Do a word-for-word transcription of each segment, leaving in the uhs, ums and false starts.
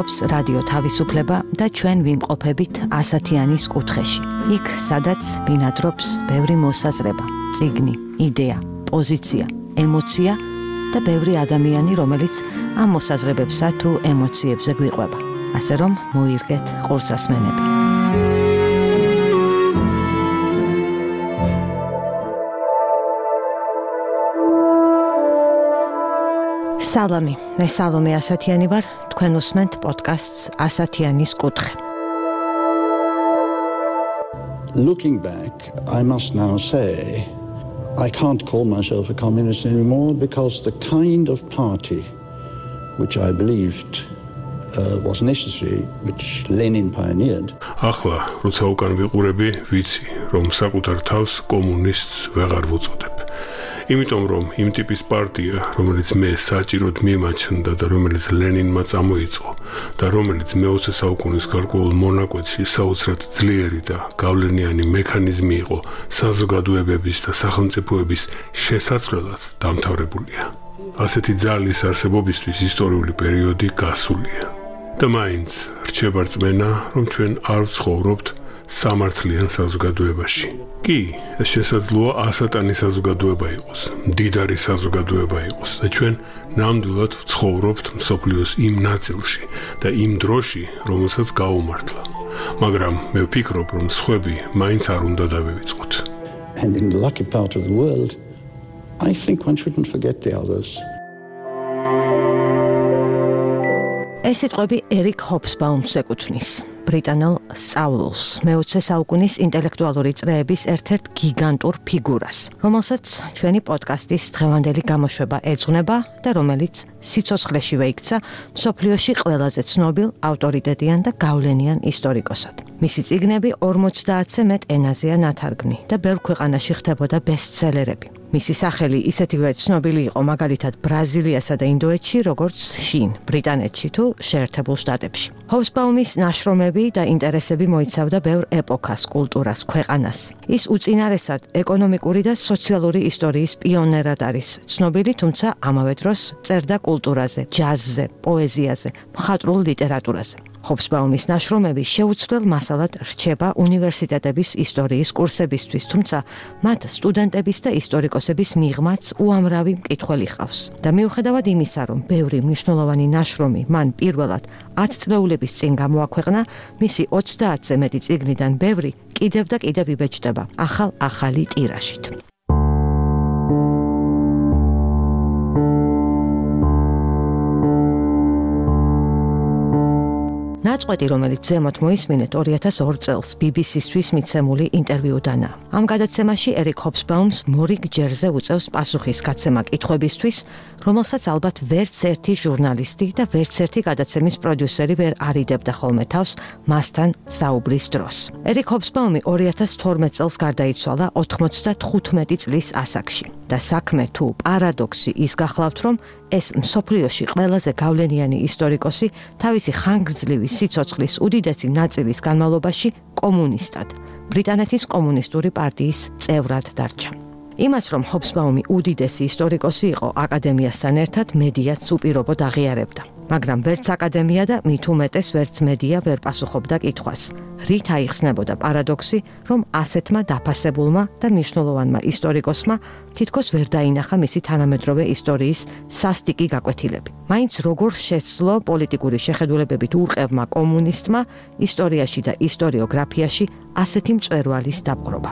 არსებობს რადიო თავისუფლება და ჩვენ ვიმყოფებით ასათიანის კუთხეში. იქ, სადაც ბინადრობს ბევრი მოსაზრება, წიგნი, იდეა, პოზიცია, ემოცია და ბევრი ადამიანი, რომელიც ამ მოსაზრებებსა თუ ემოციებზე გვიყვება. ასე რომ მოირგეთ ყურსასმენები. სალამი, მე სალომე ასათიანი ვარ, თქვენ უსმენთ პოდკასტს ასათიანის კუთხე. Looking back, I must now say I can't call myself a communist anymore because the kind of party which I believed uh, was necessary, which Lenin pioneered. ახლა, როცა უკან ვიყურები, ვიცი, რომ საკუთარ თავს კომუნისტს ვეღარ ვუწოდებ. იმიტომ რომ იმ ტიპის პარტია, რომელიც მე საჭიროდ მიმაჩნდა და რომელიც ლენინმა წამოიწყო და რომელიც მეოცე საუკუნის გარკვეულ მონაკვეთში საოცრად ძლიერი და გავლენიანი მექანიზმი იყო საზოგადოებების და სახელმწიფოების შესაძლებლად დამთავრებულია. ასეთი ძალის არსებობისთვის ისტორიული პერიოდი გასულია. და მაინც რჩება რწმენა, რომ ჩვენ არ ვცხოვრობთ სამართლიან საზოგადოებაში. კი, ეს შესაძლოა ასატანი საზოგადოება იყოს, მდიდარი საზოგადოება იყოს და ჩვენ ნამდვილად ვცხოვრობთ მსოფლიოს იმ ნაწილში და იმ დროში, რომელსაც გაუმართლა. მაგრამ მე ვფიქრობ, რომ სხვები მაინც არ უნდა დავივიწყოთ. And in the lucky part of the world, I think one shouldn't forget the others. ეს სიტყვები ერიკ ჰობსბაუმს ეკუთვნის. ბრიტანელ სწავლულს, მეოცე საუკუნის ინტელექტუალური წრეების ერთ-ერთ გიგანტურ ფიგურას, რომელსაც ჩვენი პოდკასტის დღევანდელი გამოშვება ეძღვნება და რომელიც სიცოცხლეშივე იქცა მსოფლიოში ყველაზე ცნობილ, ავტორიტეტიან და გავლენიან ისტორიკოსად. მისი წიგნები ორმოცდაათზე მეტ ენაზეა ნათარგმნი და ბევრ ქვეყანაში ხდებოდა ბესტსელერები. მისი სახელი ისეთივე ცნობილი იყო მაგალითად ბრაზილიასა და ინდოეთში, როგორც შინ, ბრიტანეთში თუ შეერთებულ შტატებში. ჰობსბაუმის ნაშრომები და ინტერესები მოიცავდა ბევრ ეპოქას, კულტურას, ქვეყანას. ის უწინარესად ეკონომიკური და სოციალური ისტორიის პიონერად არის ცნობილი, თუმცა ამავე დროს წერდა კულტურაზე, ჯაზზე, პოეზიაზე, მხატვრულ ლიტერატურაზე. ჰობსბაუმის ნაშრომები შეუცვლელ მასალად რჩება უნივერსიტეტების ისტორიის კურსებისთვის, თუმცა მათ სტუდენტების და ისტორიკოსების მიღმაც უამრავი მკითხველი ჰყავს. და მიუხედავად იმისა, რომ ბევრი მნიშვნელოვანი ნაშრომი მან პირველად ათი წლეულების წინ გამოაქვეყნა, მისი ოცდაათზე მეტი წიგნიდან ბევრი კიდევ და კიდევ იბეჭდება ახალ-ახალი ტირაჟით. ნაწყვეტი, რომელიც ზემოთ მოისმინეთ ორი ათას ორი წელს ბი ბი სისთვის მიცემული ინტერვიუდანა. ამ გადაცემაში ერიკ ჰობსბაუმს მორიგ ჯერზე უწევს პასუხის გაცემა კითხვებისთვის, რომელსაც ალბათ ვერც ერთი ჟურნალისტი და ვერც ერთი გადაცემის პროდიუსერი ვერ არიდებდა ხოლმე თავს მასთან საუბრის დროს. ერიკ ჰობსბაუმი ორი ათას თორმეტ წელს გარდაიცვალა ოთხმოცდათხუთმეტი წლის ასაკში და საქმე თუ პარადოქსი ის გახლავთ, რომ ეს მსოფლიოში ყველაზე გავლენიანი ისტორიკოსი თავისი ხანგრძლივი სიცოცხლის უდიდესი ნაწილის განმავლობაში კომუნისტად, ბრიტანეთის კომუნისტური პარტიის წევრად დარჩა. იმას, რომ ჰობსბაუმი უდიდესი ისტორიკოსი იყო, აკადემიასთან ერთად მედიაც უპირობოდ აღიარებდა. მაგრამ ვერც აკადემია და მით უმეტეს ვერც მედია ვერ პასუხობდა კითხვას. რით აიხსნებოდა პარადოქსი, რომ ასეთმა დაფასებულმა და მნიშვნელოვანმა ისტორიკოსმა თითქოს ვერ დაინახა მისი თანამედროვე ისტორიის სასტიკი გაკვეთილები. მაინც როგორ შეცვლო პოლიტიკური შეხედულებებით ურყევმა კომუნისტმა ისტორიაში და ისტორიოგრაფიაში ასეთი მწვერვალის დაპყრობა.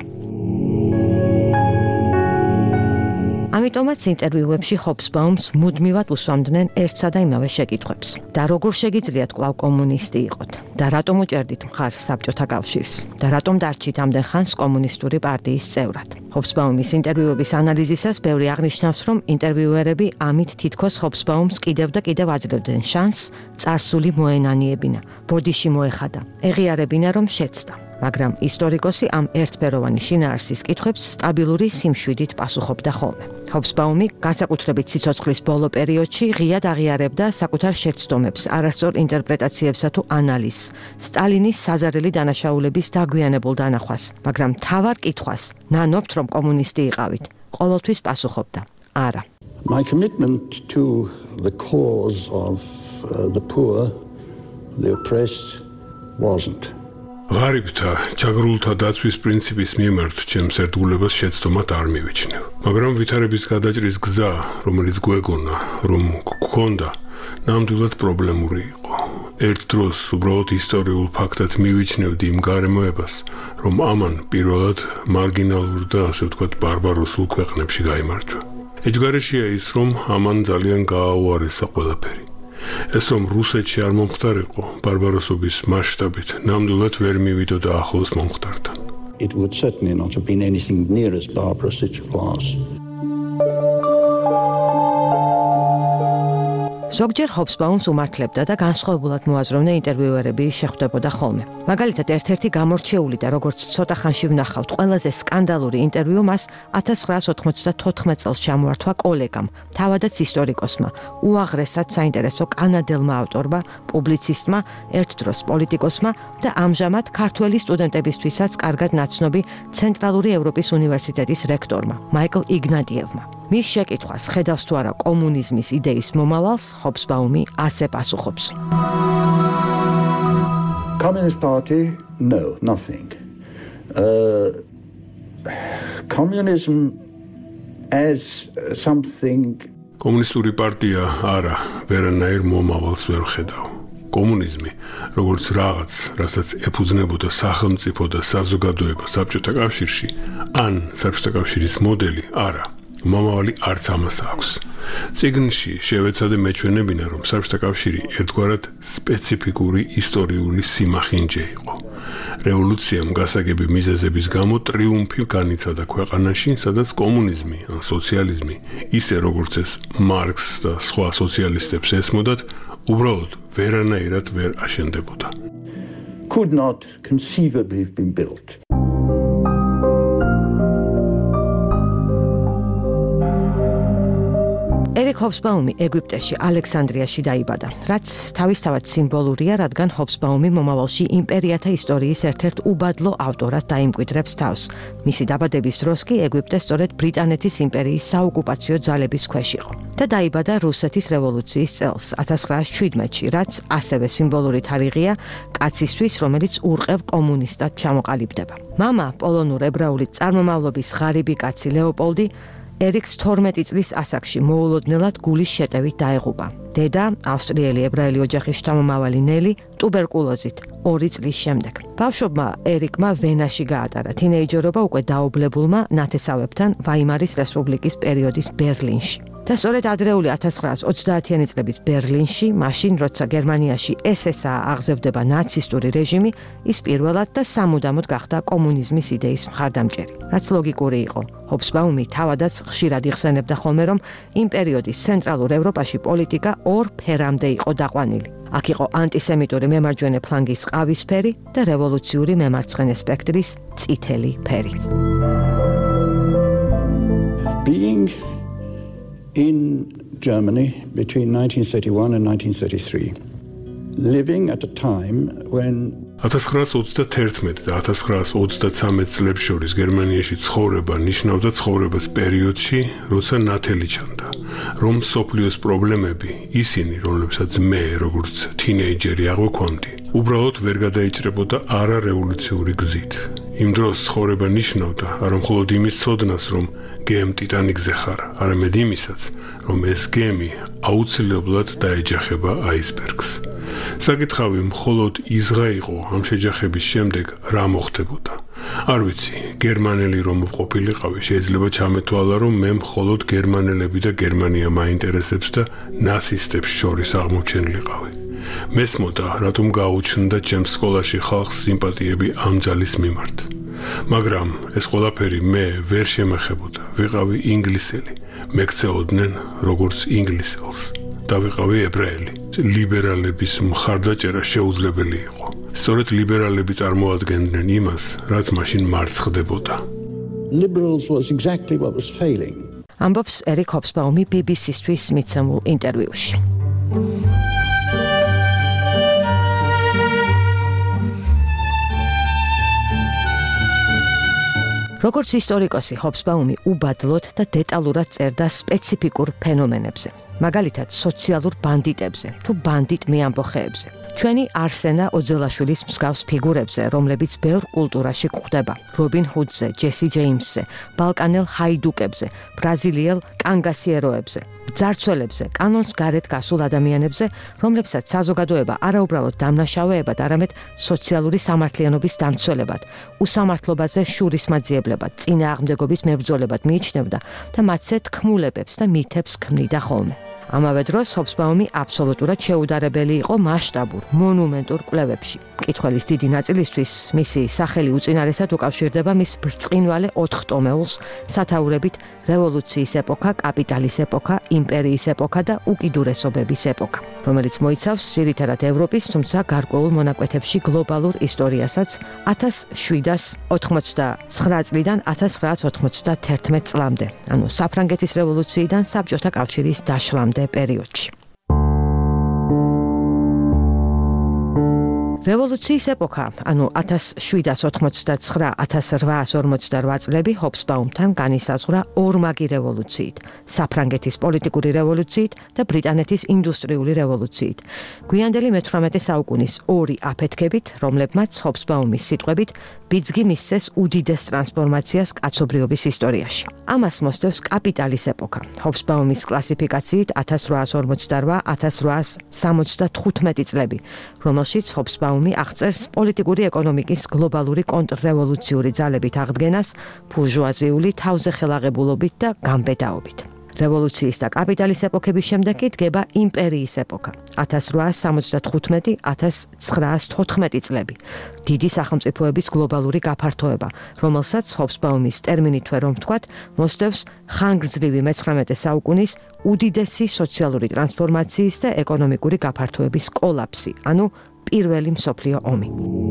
ამიტომაც ინტერვიუებში ჰობსბაუმს მუდმივად უსვამდნენ ერთსა და იმავე შეკითხვებს. და როგორ შეგიძლიათ კვლავ კომუნისტი იყოთ? და რატომ უჭერდით მხარს საბჭოთა კავშირს? და რატომ დარჩით ამდენ ხანს კომუნისტური პარტიის წევრად? ჰობსბაუმის ინტერვიუების ანალიზისას ბევრი აღნიშნავს, რომ ინტერვიუერები ამით თითქოს ჰობსბაუმს კიდევ და კიდევ აძლევდნენ შანსს წარსული მოენანიებინა, ბოდიში მოეხადა, ეღიარებინა, რომ შეცდა. მაგრამ ისტორიკოსი ამ ერთფეროვანი შინაარსის კითხვებს სტაბილური სიმშვიდით პასუხობდა ხოლმე. ჰობსბაუმი განსაკუთრებით სიცოცხლის ბოლო პერიოდში ღიად აღიარებდა საკუთარ შეცდომებს, არასწორ ინტერპრეტაციებსა თუ ანალიზს, სტალინის საზარელი დანაშაულების დაგვიანებულ დანახვას, მაგრამ მთავარ კითხვას, ნანობთ რომ კომუნისტი იყავით, ყოველთვის პასუხობდა, არა. My commitment to the cause of uh, the poor the oppressed wasn't. ღარიბთა ჩაგრულთა დაცვის პრინციპის მიმართ ჩემს ერთგულებას შეცდომად არ მივიჩნევ. მაგრამ ვითარების გადაჭრის გზა, რომელიც გვეგონა, რომ გქონდა, ნამდვილად პრობლემური იყო. ერთ დროს უბრალოდ ისტორიულ ფაქტად მივიჩნევდი იმ გარემოებას, რომ ამან პირველად მარგინალურ და ასე ვთქვათ ბარბაროსულ ქვეყნებში გაიმარჯვა. ეჯგარეშია ის, რომ ამან ძალიან გააუარესა ყველაფერი. ეს რომ რუსეთში არ მომხდარიყო ბარბაროსობის მასშტაბით, ნამდვილად ვერ მივიდოდა ახლოს მომხდართან. It would certainly not have been anything near as barbarous as it was. ზოგჯერ ჰობსბაუმს უმართლებდა და განსხვავებულად მოაზროვნე ინტერვიუერები შეხვდებოდა ხოლმე. მაგალითად, ერთ-ერთი გამორჩეული და როგორც ცოტა ხანში ვნახავთ, ყველაზე სკანდალური ინტერვიუ მას ათას ცხრაას ოთხმოცდათოთხმეტ წელს ჩამოართვა კოლეგამ, თავადაც ისტორიკოსმა, უაღრესად საინტერესო კანადელმა ავტორმა, პუბლიცისტმა, ერთ დროს პოლიტიკოსმა და ამჟამად ქართველი სტუდენტებისთვისაც კარგად ნაცნობი ცენტრალური ევროპის უნივერსიტეტის რექტორმა, მაიკლ იგნატიევმა. მის შეკითხვას, ხედავს თუ არა კომუნიზმის იდეის მომავალს, ჰობსბაუმი ასე პასუხობს. Communist Party? No, nothing. Uh, communism as something... კომუნისტური პარტია არა, ვერანაირ მომავალს ვერ ხედავ. კომუნიზმი, როგორც რაღაც, რასაც ეფუძნებოდა სახელმწიფო და საზოგადოება საბჭოთა კავშირში, ან საბჭოთა კავშირის მოდელი, არა. მომავალი არც ამას აქვს. წიგნში შევეცადე მეჩვენებინა, რომ საბჭოთა კავშირი ერთგვარად სპეციფიკური ისტორიული სიმახინჯე იყო. რევოლუციამ გასაგები მიზეზების გამო ტრიუმფი განიცადა ქვეყანაში, სადაც კომუნიზმი ან სოციალიზმი, ისე როგორც ეს მარქსს და სხვა სოციალისტებს ესმოდათ, უბრალოდ ვერანაირად ვერ აშენდებოდა. Could not conceivably have been built. ერიკ ჰობსბაუმი ეგვიპტეში, ალექსანდრიაში დაიბადა, რაც თავისთავად სიმბოლურია, რადგან ჰობსბაუმი მომავალში იმპერიათა ისტორიის ერთ-ერთ უბადლო ავტორად დაიმკვიდრებს თავს. მისი დაბადების დროს კი ეგვიპტე სწორედ ბრიტანეთის იმპერიის საოკუპაციო ძალების ქვეშ იყო და დაიბადა რუსეთის რევოლუციის წელს, ათას ცხრაას შვიდმეტში, რაც ასევე სიმბოლური თარიღია კაცისთვის, რომელიც ურყევ კომუნისტად ჩამოყალიბდება. მამა, პოლონურ ებრაული წარმომავლობის ღარიბი კაცი ლეოპოლდი ერიკს თორმეტი წლის ასაკში მოულოდნელად გულის შეტევით დაეღუპა. დედა, ავსტრიელი ებრაელი ოჯახის შთამომავალი ნელი, ტუბერკულოზით ორი წლის შემდეგ. ბავშვობა ერიკმა ვენაში გაატარა, თინეიჯერობა უკვე დაობლებულმა ნათესავებთან ვაიმარის რესპუბლიკის პერიოდის ბერლინში. და სწორედ ადრეული ათას ცხრაას ოცდაათიანი წლების ბერლინში, მაშინ როცა გერმანიაში ეს ეს ა აღზევდება ნაცისტური რეჟიმი, ის პირველად და სამუდამოდ გახდა კომუნიზმის იდეის მხარდამჭერი. რაც ლოგიკური იყო. ჰობსბაუმი თავადაც ხშირად იხსენებდა ხოლმე, რომ იმ პერიოდის ცენტრალურ ევროპაში პოლიტიკა ორ ფერამდე იყო დაყვანილი. აქ იყო ანტისემიტური მემარჯვენე ფლანგის ყავისფერი და რევოლუციური მემარცხენე სპექტრის წითელი ფერი. Being in Germany between nineteen thirty-one and nineteen thirty-three, living at a time when ათას ცხრაას ოცდათერთმეტ და ათას ცხრაას ოცდათვრამეტ წლებს შორის გერმანიაში ცხოვრება ნიშნავდა ცხოვრებას პერიოდში, როცა ნათელი ჩანდა, რომ სოფლიოს პრობლემები, ისინი, რომლებსაც მე, როგორც თინეიჯერი აღვქონდი, უბრალოდ ვერ გადაიჭრებოდა არარევოლუციური გზით. იმ დროს ცხოვრება ნიშნავდა არა მხოლოდ იმის ცოდნას, რომ გემ ტიტანიკზე ხარ, არამედ იმისაც, რომ ეს გემი აუცილებლად დაეჯახება აისბერგს. საკითხავი მხოლოდ ისღა იყო ამ შეჯახების შემდეგ რა მოხდებოდა. არ ვიცი, გერმანელი რომ ყოფილიყავი, შეიძლება ჩამეთვალა, რომ მე მხოლოდ გერმანელები და გერმანია მაინტერესებს და ნაცისტებს შორის აღმოჩენილიყავი. მესმოდა, რატომ გაუჩნდა ჩემს სკოლაში ხალხს სიმპათიები ამ ძალის მიმართ. მაგრამ ეს ყველაფერი მე ვერ შემეხებოდა. ვიყავი ინგლისელი, მეკცეოდნენ როგორც ინგლისელს. და ვიყავი ებრაელი. ლიბერალების მხარდაჭერა შეუძლებელი იყო. სწორედ ლიბერალები წარმოადგენდნენ იმას, რაც მაშინ მარცხდებოდა. liberals was exactly what was failing. ამბობს ერიკ ჰობსბაუმი ბი ბი სისთვის მიცემულ ინტერვიუში. როგორც ისტორიკოსი, ჰობსბაუმი უბადლოდ და დეტალურად წერდა სპეციფიკურ ფენომენებზე. მაგალითად, სოციალურ ბანდიტებზე თუ ბანდიტ მეამბოხეებზე. ჩვენი არსენა ოძელაშვილის მსგავს ფიგურებზე, რომლებიც ბევრ კულტურაში გვხვდება. რობინ ჰუდზე, ჯესი ჯეიმსზე, ბალკანელ ჰაიდუკებზე, ბრაზილიელ კანგასიეროებზე, ძარცველებზე, კანონს გარეთ გასულ ადამიანებზე, რომლებსაც საზოგადოება არაუბრალოდ დამნაშავეებად, არამედ სოციალური სამართლიანობის დამცველებად, უსამართლობაზე შურისმაძიებლებად, წინააღმდეგობის მებრძოლებად მიიჩნევდა და მათზე თქმულებებს და მითებს ქმნიდა ხოლმე. ამავე დროს ჰობსბაუმი აბსოლუტურად შეუდარებელი იყო მასშტაბურ, მონუმენტურ კვლევებში. მკითხველის დიდი ნაწილისთვის მისი სახელი უწინარესად უკავშირდება მის ბრწყინვალე ოთხტომეულს, სათაურებით რევოლუციის ეპოქა, კაპიტალის ეპოქა, იმპერიის ეპოქა და უკიდურესობების ეპოქა, რომელიც მოიცავს ძირითადად ევროპის, თუმცა გარკვეულ მონაკვეთებში გლობალურ ისტორიასაც ათას შვიდას ოთხმოცდაცხრა წლიდან ათას ცხრაას ოთხმოცდაათერთმეტ წლამდე, ანუ საფრანგეთის რევოლუციიდან საბჭოთა კავშირის დაშლამდე პერიოდში. რევოლუციის ეპოქა, ანუ ათას შვიდას ოთხმოცდაცხრა ათას რვაას ორმოცდარვა წლები ჰობსბაუმთან განისაზღვრა ორმაგი რევოლუციით, საფრანგეთის პოლიტიკური რევოლუციით და ბრიტანეთის ინდუსტრიული რევოლუციით. გვიანდელი მეთვრამეტე საუკუნის ორი აფეთქებით, რომლებმაც ჰობსბაუმის სიტყვებით ბიძგი მისცეს უდიდეს ტრანსფორმაციას კაცობრიობის ისტორიაში. ამას მოსდევს კაპიტალის ეპოქა. ჰობსბაუმის კლასიფიკაციით ათას რვაას ორმოცდარვა ათას რვაას სამოცდათხუთმეტი წლები, რომელშიც ჰობსბაუმი აღწერს პოლიტიკური ეკონომიკის გლობალური კონტრრევოლუციური ძალებით აღდგენას ბურჟუაზიული თავზეხელაღებულობით და გამბედაობით. რევოლუციის და კაპიტალის ეპოქების შემდეგ კი დგება იმპერიის ეპოქა. ათას რვაას სამოცდათხუთმეტი ათას ცხრაას თოთხმეტი წლები. დიდი სახელმწიფოების გლობალური გაფართოება, რომელსაც ჰობსბაუმის ტერმინით რომ ვთქვათ, მოსდევს ხანგრძლივი მეცხრამეტე საუკუნის უდიდესი სოციალური ტრანსფორმაციის და ეკონომიკური გაფართოების კოლაფსი, ანუ პირველი მსოფლიო ომი.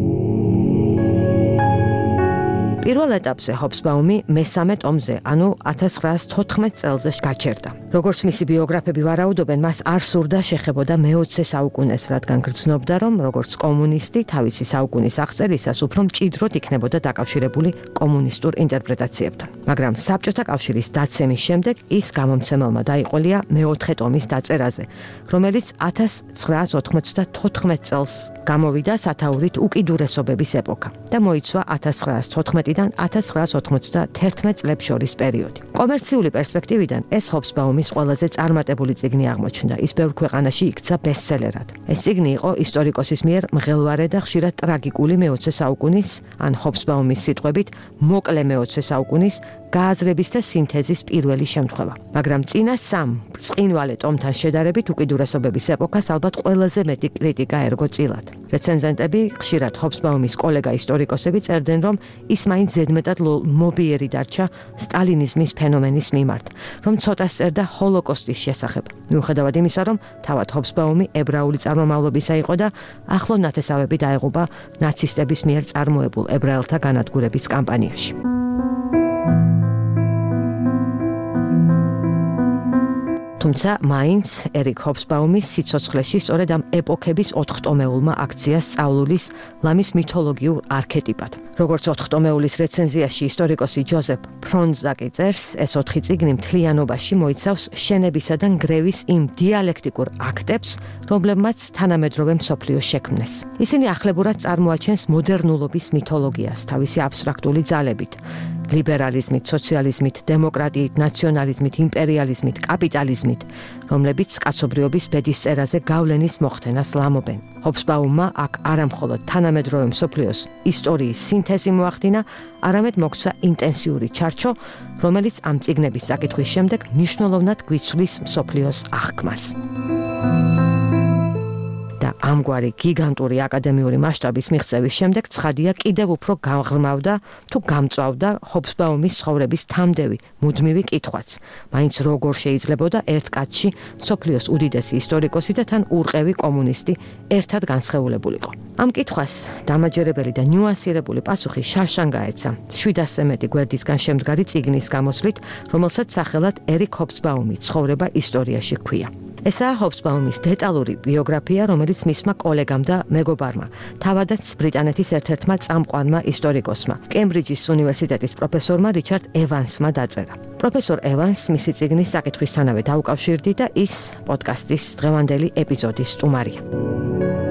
პირველ ეტაპზე ჰობსბაუმი მესამე ტომზე, ანუ ათას ცხრაას თოთხმეტ წელზე გაჩერდა. როგორც მისი ბიოგრაფები ვარაუდობენ, მას არ სურდა შეხებოდა მეოცე საუკუნეს, რადგან გრძნობდა, რომ როგორც კომუნისტი თავისი საუკუნის აღწერისას უფრო მჭიდროდ იქნებოდა დაკავშირებული კომუნისტურ ინტერპრეტაციებთან. მაგრამ საბჭოთა კავშირის დაცემის შემდეგ ის გამომცემელმა დაიყოლია მეოთხე ტომის დაწერაზე, რომელიც ათას ცხრაას ოთხმოცდათოთხმეტ წელს გამოვიდა სათაურით უკიდურესობების ეპოქა და მოიცვა ათას ცხრაას თოთხმეტიდან ათას ცხრაას ოთხმოცდაათერთმეტ წლებს შორის პერიოდი. კომერციული პერსპექტივიდან ეს ჰობსბაუმის ყველაზე წარმატებული წიგნი აღმოჩნდა. ის ბევრ ქვეყანაში იქცა ბესტსელერად. ეს წიგნი იყო ისტორიკოსის მიერ მღელვარე და ხშირად ტრაგიკული მეოცე საუკუნის, ან ჰობსბაუმის სიტყვებით, მოკლე მეოცე საუკუნის გააზრების და სინთეზის პირველი შემთხვევა. მაგრამ წინა სამ ბრწყინვალე ტომთან შედარებით უკიდურესობების ეპოქას ალბათ ყველაზე მეტი კრიტიკა ერგო წილად. რეცენზენტები, ხშირად ჰობსბაუმის კოლეგა ისტორიკოსები წერდნენ, რომ ის მაინც ზედმეტად მობიერი დარჩა სტალინიზმის ფენომენის მიმართ, რომ ცოტას წერდა ჰოლოკოსტის შესახებ. მიუხედავად იმისა, რომ თავად ჰობსბაუმი ებრაული წარმომავლობისა იყო და ახლო ნათესავები დაეღუპა ნაცისტების მიერ წარმოებულ ებრაელთა განადგურების კამპანიაში. თუმცა მაინც ერიკ ჰობსბაუმის სიცოცხლეში სწორედ ამ ეპოქების ოთხტომეულმა აქცია სწავლულის ლამის მითოლოგიურ არქეტიპად. როგორც ოთხტომეულის რეცენზიაში ისტორიკოსი ჯოზეფ ფრონზაკი წერს, ეს ოთხი წიგნი მთლიანობაში მოიცავს შენებისა და ნგრევის იმ დიალექტიკურ აქტებს, რომლებმაც თანამედროვე მსოფლიო შექმნეს. ისინი ახლებურად წარმოაჩენს მოდერნულობის მითოლოგიას თავისი აბსტრაქტული ძალებით. ლიბერალიზმით, სოციალიზმით, დემოკრატიით, ნაციონალიზმით, იმპერიალიზმით, კაპიტალიზმით, რომლებიც კაცობრიობის ბედისწერაზე გავლენის მოხდენას ლამობენ. ჰობსბაუმმა აქ არამხოლოდ თანამედროვე მსოფლიოს ისტორიის სინთეზი მოახდინა, არამედ მოგვცა ინტენსიური ჩარჩო, რომელიც ამ წიგნების საკითხვის შემდეგ მნიშვნელოვნად გვიცვლის მსოფლიოს აღქმას. და ამგვარი გიგანტური აკადემიური მასშტაბის მიღწევის შემდეგ ცხადია კიდევ უფრო გამღრმავდა თუ გამწვავდა ჰობსბაუმის ცხოვრების თამდევი მუდმივი კითხვაც. მაინც როგორ შეიძლებოდა ერთ კაცში მსოფლიოს უდიდესი ისტორიკოსი და თან ურყევი კომუნისტი ერთად განსხეულებულიყო. ამ კითხვას დამაჯერებელი და ნიუანსირებული პასუხი შარშან გაეცა შვიდასზე მეტი გვერდისგან შემდგარი წიგნის გამოსვლით, რომელსაც სახელად ერიკ ჰობსბაუმი ცხოვრება ისტორიაში ჰქვია. ესაა ჰობსბაუმის დეტალური ბიოგრაფია, რომელიც მისმა კოლეგამ და მეგობარმა, თავადაც ბრიტანეთის ერთ-ერთმა წამყვანმა ისტორიკოსმა, კემბრიჯის უნივერსიტეტის პროფესორმა რიჩარდ ევანსმა დაწერა. პროფესორ ევანს მისი წიგნის საკითხვისთანავე დაუკავშირდი და ის პოდკასტის დღევანდელი ეპიზოდის სტუმარია.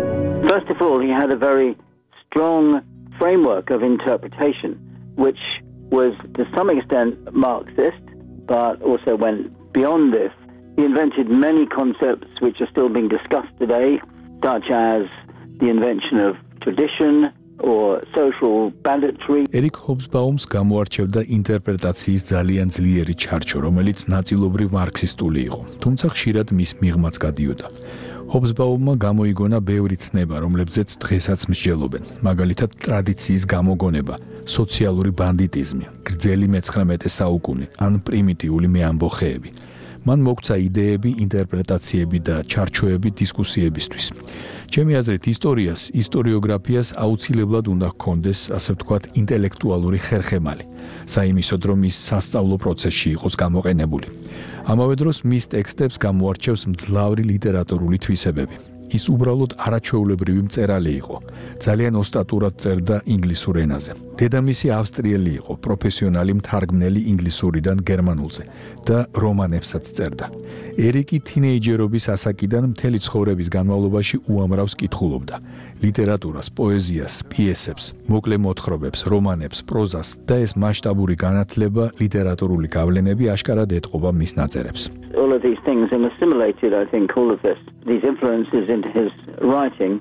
First of all, he had a very strong framework of interpretation, which was to some extent Marxist, but also went beyond this. He invented many concepts which are still being discussed today, such as the invention of tradition or social banditry. ერიკ ჰობსბაუმს გამოარჩევდა ინტერპრეტაციის ძალიან ძლიერი ჩარჩო, რომელიც ნაწილობრივ მარქსისტული იყო, თუმცა ხშირად მის მიღმაც გადიოდა. ჰობსბაუმმა გამოიგონა ბევრი ცნება, რომლებზეც დღესაც მსჯელობენ, მაგალითად ტრადიციის გამოგონება, სოციალური ბანდიტიზმი, გრძელი მეცხრამეტე საუკუნე ან პრიმიტიული მეამბოხეები. მან მოგცა იდეები, ინტერპრეტაციები და ჩარჩოები დისკუსიებისთვის. ჩემი აზრით, ისტორიას, ისტორიოგრაფიას აუცილებლად უნდა ჰქონდეს, ასე ვთქვათ, ინტელექტუალური ხერხემალი, საიმისოდ, რომ ის სასწავლო პროცესში იყოს გამოყენებული. ამავე დროს მის ტექსტებს გამოარჩევს მძლავრი ლიტერატურული თვისებები. ის უბრალოდ არაჩვეულებრივი მწერალი იყო. ძალიან ოსტატურად წერდა ინგლისურ ენაზე. დედამისი ავსტრიელი იყო, პროფესიონალი მთარგმნელი ინგლისურიდან გერმანულზე და რომანებსაც წერდა. ერიკი თინეიჯერობის ასაკიდან მთელი ცხოვრების განმავლობაში უამრავს კითხულობდა. ლიტერატურას, პოეზიას, პიესებს, მოკლე მოთხრობებს, რომანებს, პროზას და ეს მასშტაბური განათლება, ლიტერატურული გავლენები აშკარად ეტყობა მის ნაწერებს. All of these things and assimilated, I think, all of this, these influences into his writing.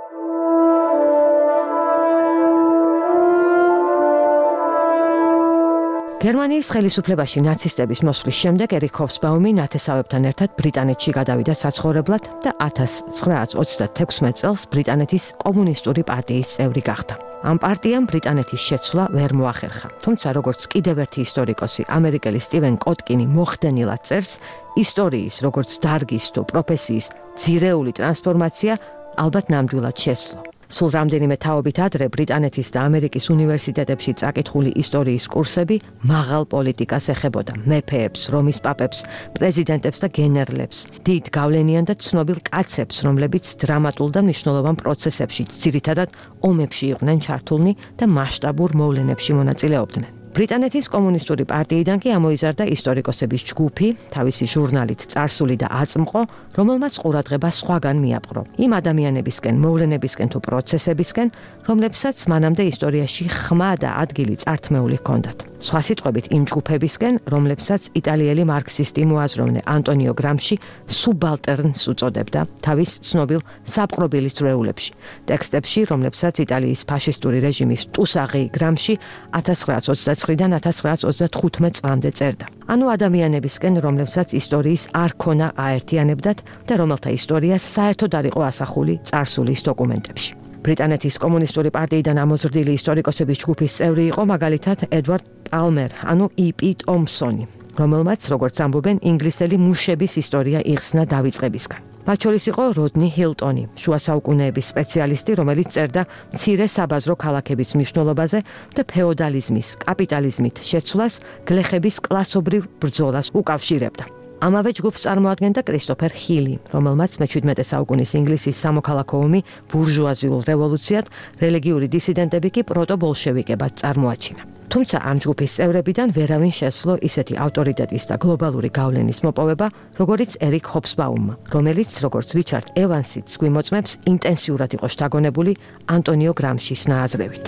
გერმანიის ხელისუფლებაში ნაცისტების მოსვლის შემდეგ ერიკ ჰობსბაუმი ნათესავებთან ერთად ბრიტანეთში გადავიდა საცხოვრებლად და ათას ცხრაას ოცდათექვსმეტ წელს ბრიტანეთის კომუნისტური პარტიის წევრი გახდა. ამ პარტიამ ბრიტანეთის შეცვლა ვერ მოახერხა. თუმცა როგორც კიდევ ერთი ისტორიკოსი, ამერიკელი სტივენ კოტკინი მოხდენილად წერს, ისტორიის როგორც დარგის თუ პროფესიის ძირეული ტრანსფორმაცია ალბათ ნამდვილად შესძლო. სულ რამდენიმე თაობით ადრე ბრიტანეთის და ამერიკის უნივერსიტეტებში წაკითხული ისტორიის კურსები მაღალ პოლიტიკას ეხებოდა, მეფეებს, რომის პაპებს, პრეზიდენტებს და გენერლებს, დიდ გავლენიან და ცნობილ კაცებს, რომლებიც დრამატულ და მნიშვნელოვან პროცესებში, ძირითადად ომებში იყვნენ ჩართულნი და მასშტაბურ მოვლენებში მონაწილეობდნენ. ბრიტანეთის კომუნისტური პარტიიდან კი ამოიზარდა ისტორიკოსების ჯგუფი, თავისი ჟურნალით წარსული და აწმყო, რომელმაც ყურადღება სხვაგან მიაპყრო. იმ ადამიანებისკენ, მოვლენებისკენ თუ პროცესებისკენ, რომლებსაც მანამდე ისტორიაში ხმა და ადგილი წართმეული ჰქონდათ. სხვა სიტყვებით, იმ ჯგუფებისკენ, რომლებსაც იტალიელი მარქსისტი მოაზროვნე ანტონიო გრამში სუბალტერნს უწოდებდა თავის ცნობილ საპყრობილის დროულებში. ტექსტებში, რომლებსაც იტალიის ფაშისტური რეჟიმის ტუსაღი გრამში ათას ცხრაას ოცდაცხრიდან ათას ცხრაას ოცდათხუთმეტ წლამდე წერდა. ანუ ადამიანებისკენ, რომლებსაც ისტორიის არ ქონა აერთიანებდათ და რომელთა ისტორია საერთოდ არ იყო ასახული წარსულის დოკუმენტებში. ბრიტანეთის კომუნისტური პარტიიდან ამოზრდილი ისტორიკოსების ჯგუფის წევრი იყო მაგალითად ედვარდ პალმერ, ანუ ი პი ტომსონი, რომელმაც, როგორც ამბობენ, ინგლისელი მუშების ისტორია იხსნა დავიწყებისგან. მათ შორის იყო როდნი ჰილტონი, შუა საუკუნეების სპეციალისტი, რომელიც წერდა მცირე საბაზრო ქალაქების მნიშვნელობაზე და ფეოდალიზმის, კაპიტალიზმით შეცვლას, გლეხების კლასობრივ ბრძოლას უკავშირებდა. ამავე ჯგუფს წარმოადგენდა კრისტოფერ ჰილი, რომელმაც მეჩვიდმეტე საუკუნის ინგლისის სამოქალაქო ომი ბურჟუაზიულ რევოლუციად, რელიგიური დისიდენტები კი პროტობოლშევიკებად წარმოაჩინა. თუმცა ამ ჯგუფის წევრებიდან ვერავინ შესძლო ისეთი ავტორიტეტის და გლობალური გავლენის მოპოვება, როგორიც ერიკ ჰობსბაუმმა, რომელიც, როგორც რიჩარდ ევანსიც გვიმოწმებს, ინტენსიურად იყო შთაგონებული ანტონიო გრამშის ნააზრევით.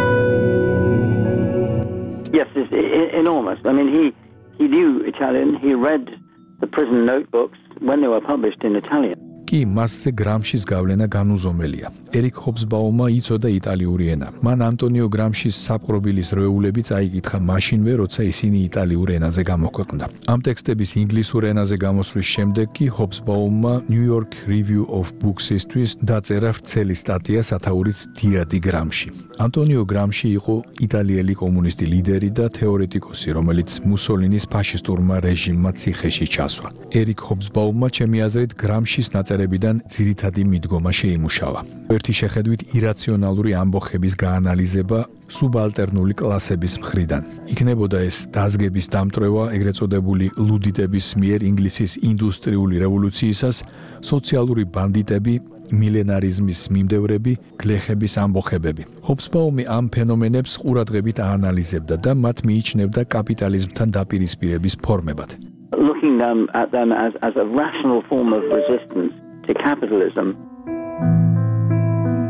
Yes, it's enormous. I mean, he he knew Italian. He read the prison notebooks when they were published in Italian. კი მასზე გრამშის გავლენა განუზომელია. ერიკ ჰობსბაუმმა იცოდა იტალიური ენა. მან ანტონიო გრამშის საპყრობილის როეულები წაიკითხა მაშინვე, როცა ისინი იტალიურ ენაზე გამოქვეყნდა. ამ ტექსტების ინგლისურ ენაზე გამოსვლის შემდეგ კი ჰობსბაუმმა New York Review of Books-ისთვის დაწერა ვრცელი სტატია სათაურით დიადი გრამში. ანტონიო გრამში იყო იტალიელი კომუნისტი ლიდერი და თეორეტიკოსი, რომელიც მუსოლინის ფაშისტურმა რეჟიმმა ციხეში ჩასვა. ერიკ ჰობსბაუმმა, ჩემი აზრით, გრამშის ნაწერებიდან ძირითადი მიდგომა შეიმუშავა. ერთი შეხედვით ირაციონალური ამბოხების გაანალიზება სუბალტერნული კლასების მხრიდან. იქნებოდა ეს დაზგების დამტვრევა ეგრეთ წოდებული ლუდიტების მიერ ინგლისის ინდუსტრიული რევოლუციისას, სოციალური ბანდიტები, მილენარიზმის მიმდევრები, გლეხების ამბოხებები. ჰობსბაუმი ამ ფენომენებს ყურადღებით აანალიზებდა და მათ მიიჩნევდა კაპიტალიზმთან დაპირისპირების ფორმებად. Looking them at them as, as a rational form of resistance to capitalism.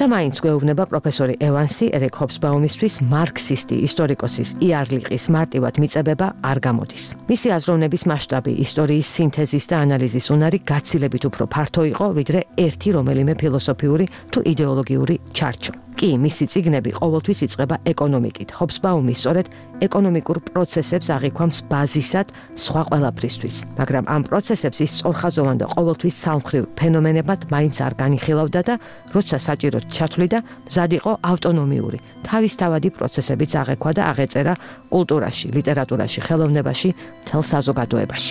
და მაინც გვეუბნება პროფესორი ევანსი ერიკ ჰობსბაუმისთვის მარქსისტი ისტორიკოსის იარლიყის მარტივად მიწებება არ გამოდის. მისი აზროვნების მასშტაბი, ისტორიის სინთეზის და ანალიზის უნარი გაცილებით უფრო ფართო იყო, ვიდრე ერთი რომელიმე ფილოსოფიური თუ იდეოლოგიური ჩარჩო. კი, მისი წიგნები ყოველთვის იწყება ეკონომიკით. ჰობსბაუმი სწორედ ეკონომიკურ პროცესებს აღიქვამს ბაზისად სხვა ყველაფრისთვის, მაგრამ ამ პროცესებს ის სწორხაზოვან და ყოველთვის სამხრივ ფენომენებად მაინც არ განიხილავდა და როცა საჭიროდ ჩათვლიდა, მზად იყო ავტონომიური, თავისთავადი პროცესებიც აღექვა და აღეწერა კულტურაში, ლიტერატურაში, ხელოვნებაში, მთელ საზოგადოებაში.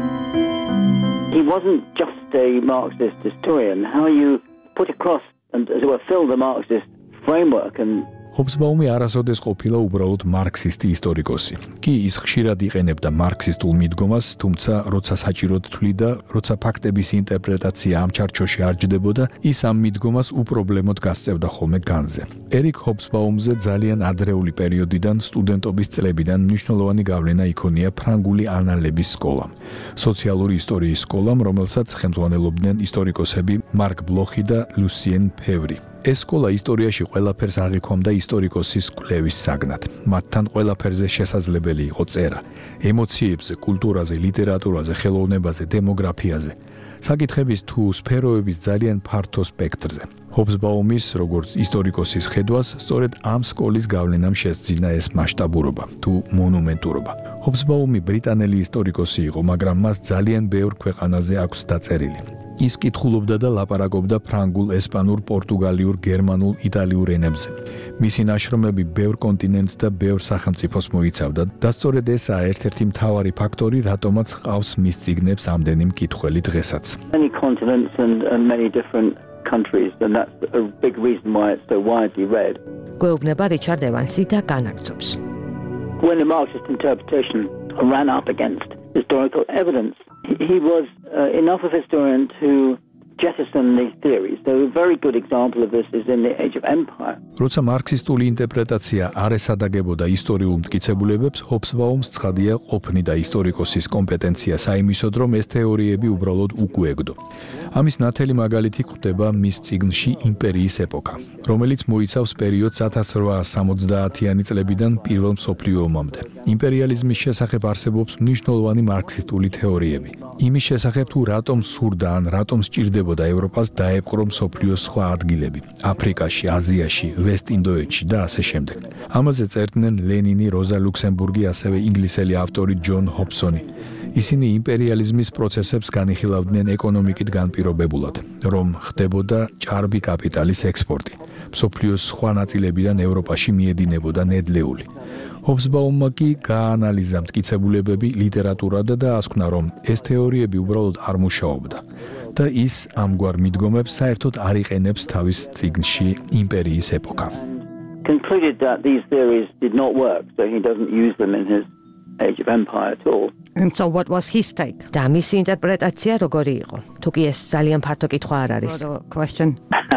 He wasn't just a Marxist historian. How you put across and as it were fill the Marxist framework and ჰობსბაუმი არასოდეს ყოფილა უბრალოდ მარქსისტი ისტორიკოსი. კი, ის ხშირად იყენებდა მარქსისტულ მიდგომას, თუმცა როცა საჭიროდ თვლიდა, როცა ფაქტების ინტერპრეტაცია ამ ჩარჩოში არ ჯდებოდა, ის ამ მიდგომას უპრობლემოდ გასწევდა ხოლმე განზე. ერიკ ჰობსბაუმზე ძალიან ადრეული პერიოდიდან, სტუდენტობის წლებიდან მნიშვნელოვანი გავლენა იქონია ფრანგული ანალების სკოლამ, სოციალური ისტორიის სკოლამ, რომელსაც ხელმძღვანელობდნენ ისტორიკოსები მარკ ბლოხი და ლუსიენ ფევრი. ეს სკოლა ისტორიაში ყველაფერს აღიქვამდა ისტორიკოსის კვლევის საგნად. მათთან ყველაფერზე შესაძლებელი იყო წერა, ემოციებზე, კულტურაზე, ლიტერატურაზე, ხელოვნებაზე, დემოგრაფიაზე. საკითხების თუ სფეროების ძალიან ფართო სპექტრზე. ჰობსბაუმის, როგორც ისტორიკოსის ხედვას, სწორედ ამ სკოლის გავლენამ შესძინა ეს მასშტაბურობა თუ მონუმენტურობა. ჰობსბაუმი ბრიტანელი ისტორიკოსი იყო, მაგრამ მას ძალიან ბევრ ქვეყანაზე აქვს დაწერილი. ის კითხულობდა და ლაპარაკობდა ფრანგულ, ესპანურ, პორტუგალიურ, გერმანულ, იტალიურ ენებზე. მისი ნაშრომები ბევრ კონტინენტს და ბევრ სახელმწიფოს მოიცავდა და სწორედ ესაა ერთ-ერთი მთავარი ფაქტორი, რატომაც ჰყავს მის წიგნებს ამდენი მკითხველი დღესაც. Many continents and, and many different countries, and that's a big reason why it's so widely read. გვეუბნება რიჩარდ ევანსი და განაგრძობს. When the Marxist interpretation ran up against historical evidence, he, he was uh, enough of a historian to jettison these theories. So a very good example of this is in the Age of Empire. როცა მარქსისტული ინტერპრეტაცია არ ესადაგებოდა ისტორიულ მტკიცებულებებს, ჰობსბაუმს ცხადია ყოფნი და ისტორიკოსის კომპეტენცია საიმისოდ, რომ ეს თეორიები უბრალოდ უკუეგდო. ამის ნათელი მაგალითი გვხვდება მის წიგნში იმპერიის ეპოქა, რომელიც მოიცავს პერიოდს ათას რვაასი სამოცდაათიანი წლებიდან პირველ მსოფლიო ომამდე. იმპერიალიზმის შესახებ არსებობს მნიშვნელოვანი მარქსისტული თეორიები. იმის შესახებ თუ რატომ სურდა ან რატომ სჭირდებოდა ევროპას დაეპყრო მსოფლიოს სხვა ადგილები, აფრიკაში, აზიაში, ვესტ-ინდოეთში და ასე შემდეგ. ამაზე წერდნენ ლენინი, როზა ლუქსემბურგი, ასევე ინგლისელი ავტორი ჯონ ჰობსონი. ისინი იმპერიალიზმის პროცესებს განიხილავდნენ ეკონომიკით განპირობებულად, რომ ხდებოდა ჭარბი კაპიტალის ექსპორტი. მსოფლიოს სხვა ნაწილებიდან ევროპაში მიედინებოდა ნედლეული. ჰობსბაუმმა კი გაანალიზა მტკიცებულებები ლიტერატურად და ასკვნა, რომ ეს თეორიები უბრალოდ არ მუშაობდა. და ის ამგვარ მიდგომებს საერთოდ არ იყენებს თავის წიგნში იმპერიის ეპოქა. Concluded that these theories did not work, so he doesn't use them in his Age of Empire at all. And so what was his take? და მისი ინტერპრეტაცია როგორი იყო? თუ კი ეს ძალიან ფართო კითხვა არ არის. Question.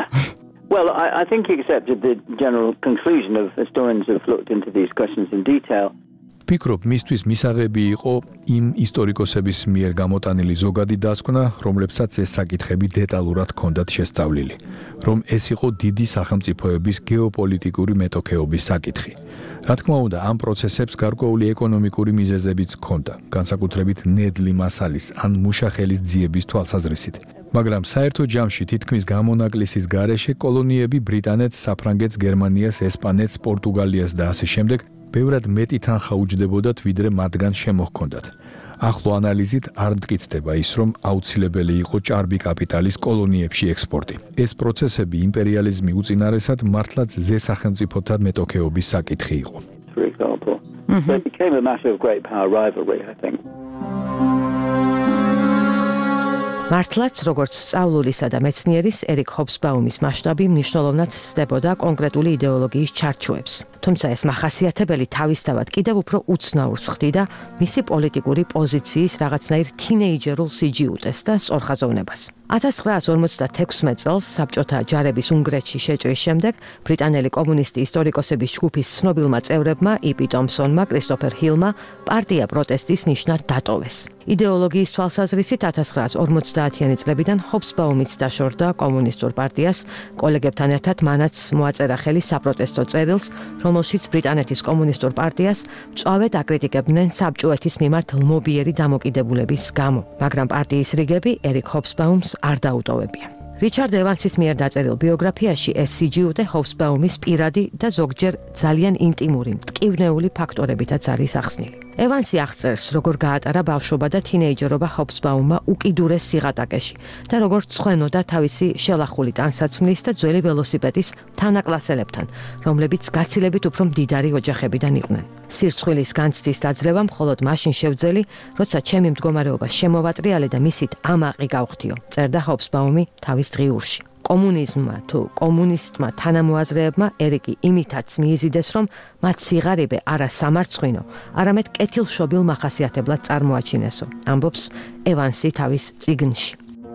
Well, I, I think he accepted the general conclusion of historians who have looked into these questions in detail. ვფიქრობ, მისთვის მისაღები იყო იმ ისტორიკოსების მიერ გამოტანილი ზოგადი დასკვნა, რომლებსაც ეს საკითხები დეტალურად ჰქონდათ შესწავლილი, რომ ეს იყო დიდი სახელმწიფოების გეოპოლიტიკური მეტოქეობის საკითხი. რა თქმა უნდა, ამ პროცესებს გარკვეული ეკონომიკური მიზეზებიც ჰქონდა, განსაკუთრებით ნედლი მასალის ან მუშახელის ძიების თვალსაზრისით. მაგრამ საერთო ჯამში თითქმის გამონაკლისის გარეშე კოლონიები ბრიტანეთს, საფრანგეთს, გერმანიას, ესპანეთს, პორტუგალიას და ასე შემდეგ ბევრად მეტი თანხა უჯდებოდათ, ვიდრე მათგან შემოჰქონდათ. ახლო ანალიზით არ მტკიცდება ის, რომ აუცილებელი იყო ჭარბი კაპიტალის კოლონიებში ექსპორტი. ეს პროცესები იმპერიალიზმი უწინარესად მართლაც ზესახელმწიფოთა მეტოქეობის საკითხი იყო. For example, mm-hmm. so it became a matter of great power rivalry, I think. მართლაც, როგორც სწავლულისა და მეცნიერის ერიკ ჰობსბაუმის მასშტაბი მნიშვნელოვნად სცდებოდა კონკრეტული იდეოლოგიის ჩარჩოებს. თუმცა ეს მახასიათებელი თავისთავად კიდევ უფრო უცნაურს ხდიდა მისი პოლიტიკური პოზიციის რაღაცნაირ თინეიჯერულ სიჯიუტეს და სწორხაზოვნებას. ათას ცხრაას ორმოცდათექვსმეტ წელს საბჭოთა ჯარების უნგრეთში შეჭრის შემდეგ ბრიტანელი კომუნისტი ისტორიკოსების ჯგუფის ცნობილმა წევრებმა იპი ტომსონმა, კრისტოფერ ჰილმა პარტია პროტესტის ნიშნად დატოვეს. იდეოლოგიის თვალსაზრისით ათას ცხრაას ორმოცდაათიანი წლებიდან ჰობსბაუმიც დაშორდა კომუნისტურ პარტიას, კოლეგებთან ერთად მანაც მოაწერა ხელი საპროტესტო წერილს, რომელშიც ბრიტანეთის კომუნისტურ პარტიას მწვავედ აკრიტიკებდნენ საბჭოეთის მიმართ ლმობიერი დამოკიდებულების გამო, მაგრამ პარტიის რიგები ერიკ ჰობსბაუმს არ დაუტოვებია. რიჩარდ ევანსის მიერ დაწერილ ბიოგრაფიაში ეს სიჯიუტე ჰობსბაუმის პირადი და ზოგჯერ ძალიან ინტიმური, მტკივნეული ფაქტორებითაც არის ახსნილი. ევანსი აღწერს, როგორ გაატარა ბავშვობა და თინეიჯერობა ჰობსბაუმმა უკიდურეს სიღატაკეში და როგორ ცხვენოდა თავისი შელახული ტანსაცმლის და ძველი ველოსიპედის თანაკლასელებთან, რომლებიც გაცილებით უფრო მდიდარი ოჯახებიდან იყვნენ. სირცხვილის განცდის დაძლევა მხოლოდ მაშინ შევძელი, როცა ჩემი მდგომარეობა შემოვატრიალე და მისით ამაყი გავხდიო, წერდა ჰობსბაუმი თავის დღიურში. კომუნიზმმა თუ კომუნისტმა თანამოაზრეებმა ერიკი იმითაც მიიზიდეს, რომ მათ სიღარიბე არა სამარცხვინო, არამედ კეთილშობილ მახასიათებლად წარმოაჩინესო, ამბობს ევანსი თავის წიგნში.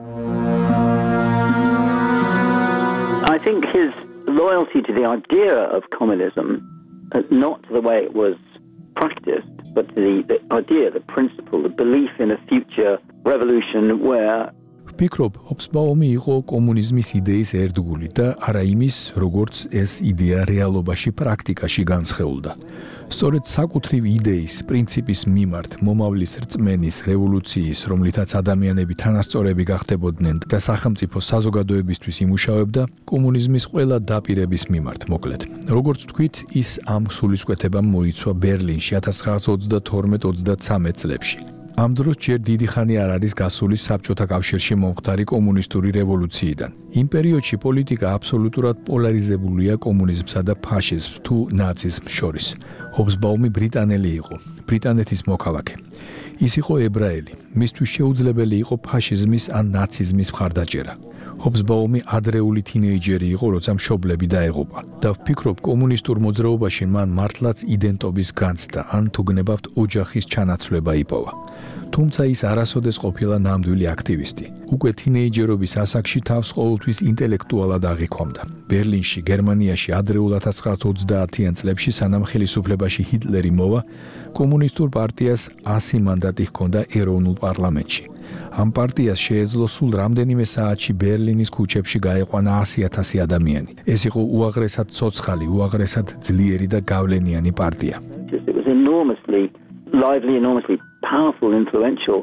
I think his loyalty to the idea of communism, uh, not to the way it was practiced, but to the, the idea, the principle, the belief in a future revolution where ვფიქრობ, ჰობსბაუმი იყო კომუნიზმის იდეის ერთგული და არა იმის, როგორც ეს იდეა რეალობაში პრაქტიკაში განსხეულდა. სწორედ საკუთრივ იდეის, პრინციპის მიმართ მომავლის რწმენის რევოლუციის, რომლითაც ადამიანები თანასწორები გახდებოდნენ და სახელმწიფო საზოგადოებისთვის იმუშავებდა, კომუნიზმის ყველა დაპირების მიმართ, მოკლედ. როგორც თქვით, ის ამ სულისკვეთებამ მოიცვა ბერლინში ათას ცხრაას ოცდათორმეტ ოცდაცამეტ წლებში. ამ დროს ჯერ დიდი ხანი არ არის გასული საბჭოთა კავშირში მომხდარი კომუნისტური რევოლუციიდან. იმ პერიოდში პოლიტიკა აბსოლუტურად პოლარიზებულია კომუნიზმსა და ფაშიზმს თუ ნაციზმს შორის. ჰობსბაუმი ბრიტანელი იყო, ბრიტანეთის მოქალაქე. ის იყო ებრაელი, მისთვის შეუძლებელი იყო ფაშიზმის ან ნაციზმის მხარდაჭერა. ჰობსბაუმი ადრეული თინეიჯერი იყო, როცა მშობლები დაეღუპა და ვფიქრობ, კომუნისტურ მოძრაობაში მან მართლაც იდენტობის განცდა, ან თუ გნებავთ, ოჯახის ჩანაცვლება იპოვა. თუმცა ის არასოდეს ყოფილა ნამდვილი აქტივისტი. უკვე თინეიჯერობის ასაკში თავს ყოველთვის ინტელექტუალად აღიქვამდა. ბერლინში, გერმანიაში ადრეულ ათას ცხრაას ოცდაათიან წლებში, სანამ ხელისუფლებაში ჰიტლერი მოვა, კომუნისტურ პარტიას ასი მანდატი ჰქონდა ეროვნულ პარლამენტში. ამ პარტიას შეეძლო სულ რამდენიმე საათში ბერლინის ქუჩებში გაეყვანა ასი ათასი ადამიანი. ეს იყო უაღრესად ცოცხალი, უაღრესად ძლიერი და გავლენიანი პარტია. It was enormously lively, enormously powerful, influential.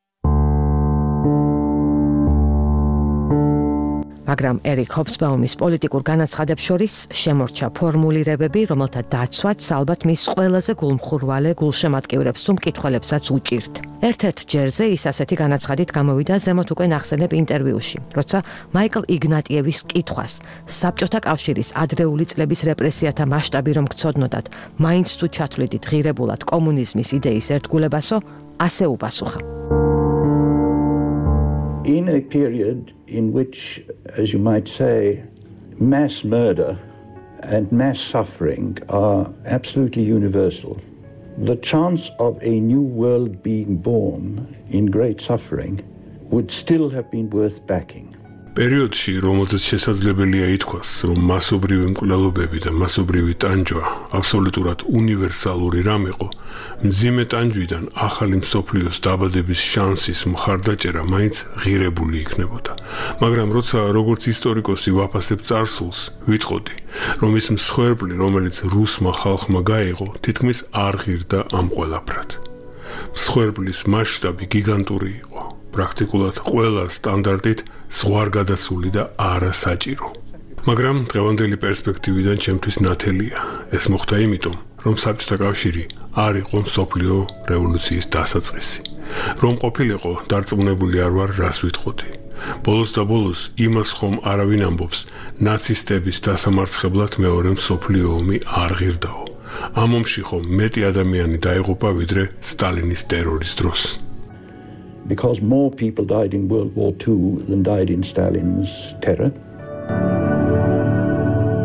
მაგრამ ერიკ ჰობსბაუმის პოლიტიკურ განაცხადებს შორის შემორჩა ფორმულირებები, რომელთა დაცვაც ალბათ მის ყველაზე გულმხურვალე გულშემატკივრებს თუ მკითხველებსაც უჭირთ. ერთ-ერთ ჯერზე ის ასეთი განაცხადით გამოვიდა ზემოთ უკვე ნახსენებ ინტერვიუში, როცა მაიკლ იგნატიევის კითხვას, საბჭოთა კავშირის ადრეული წლების რეპრესიათა მასშტაბი რომ გცოდნოდათ, მაინც თუ ჩათვლიდით ღირებულად კომუნიზმის იდეის ერთგულებასო, ასე უპასუხა. In a period in which, as you might say, mass murder and mass suffering are absolutely universal, the chance of a new world being born in great suffering would still have been worth backing. პერიოდში, რომელზეც შესაძლებელია ითქვას, რომ მასობრივი მკვლელობები და მასობრივი ტანჯვა აბსოლუტურად უნივერსალური რამ იყო, მძიმე ტანჯვიდან ახალი მსოფლიოს დაბადების შანსის მხარდაჭერა მაინც ღირებული იქნებოდა. მაგრამ როცა როგორც ისტორიკოსი ვაფასებ წარსულს, ვიტყოდი, რომ ის მსხვერპლი, რომელიც რუსმა ხალხმა გაიღო, თითქმის არ ღირდა ამ ყველაფრად. მსხვერპლის მასშტაბი გიგანტური იყო. პრაქტიკულად ყველა სტანდარტით ზღვარგადასული და არასაჭირო. მაგრამ დღევანდელი პერსპექტივიდან ჩემთვის ნათელია. ეს მოხდა იმიტომ, რომ საბჭოთა კავშირი არ იყო მსოფლიო რევოლუციის დასაწყისი. რომ ყოფილიყო, დარწმუნებული არ ვარ, რას ვიტყოდი. ბოლოს და ბოლოს იმას ხომ არავინ ამბობს, ნაცისტების დასამარცხებლად მეორე მსოფლიო ომი არ ღირდაო. ამ ომში ხომ მეტი ადამიანი დაიღუპა, ვიდრე სტალინის ტერორის დროს. Because more people died in World War Two than died in Stalin's terror.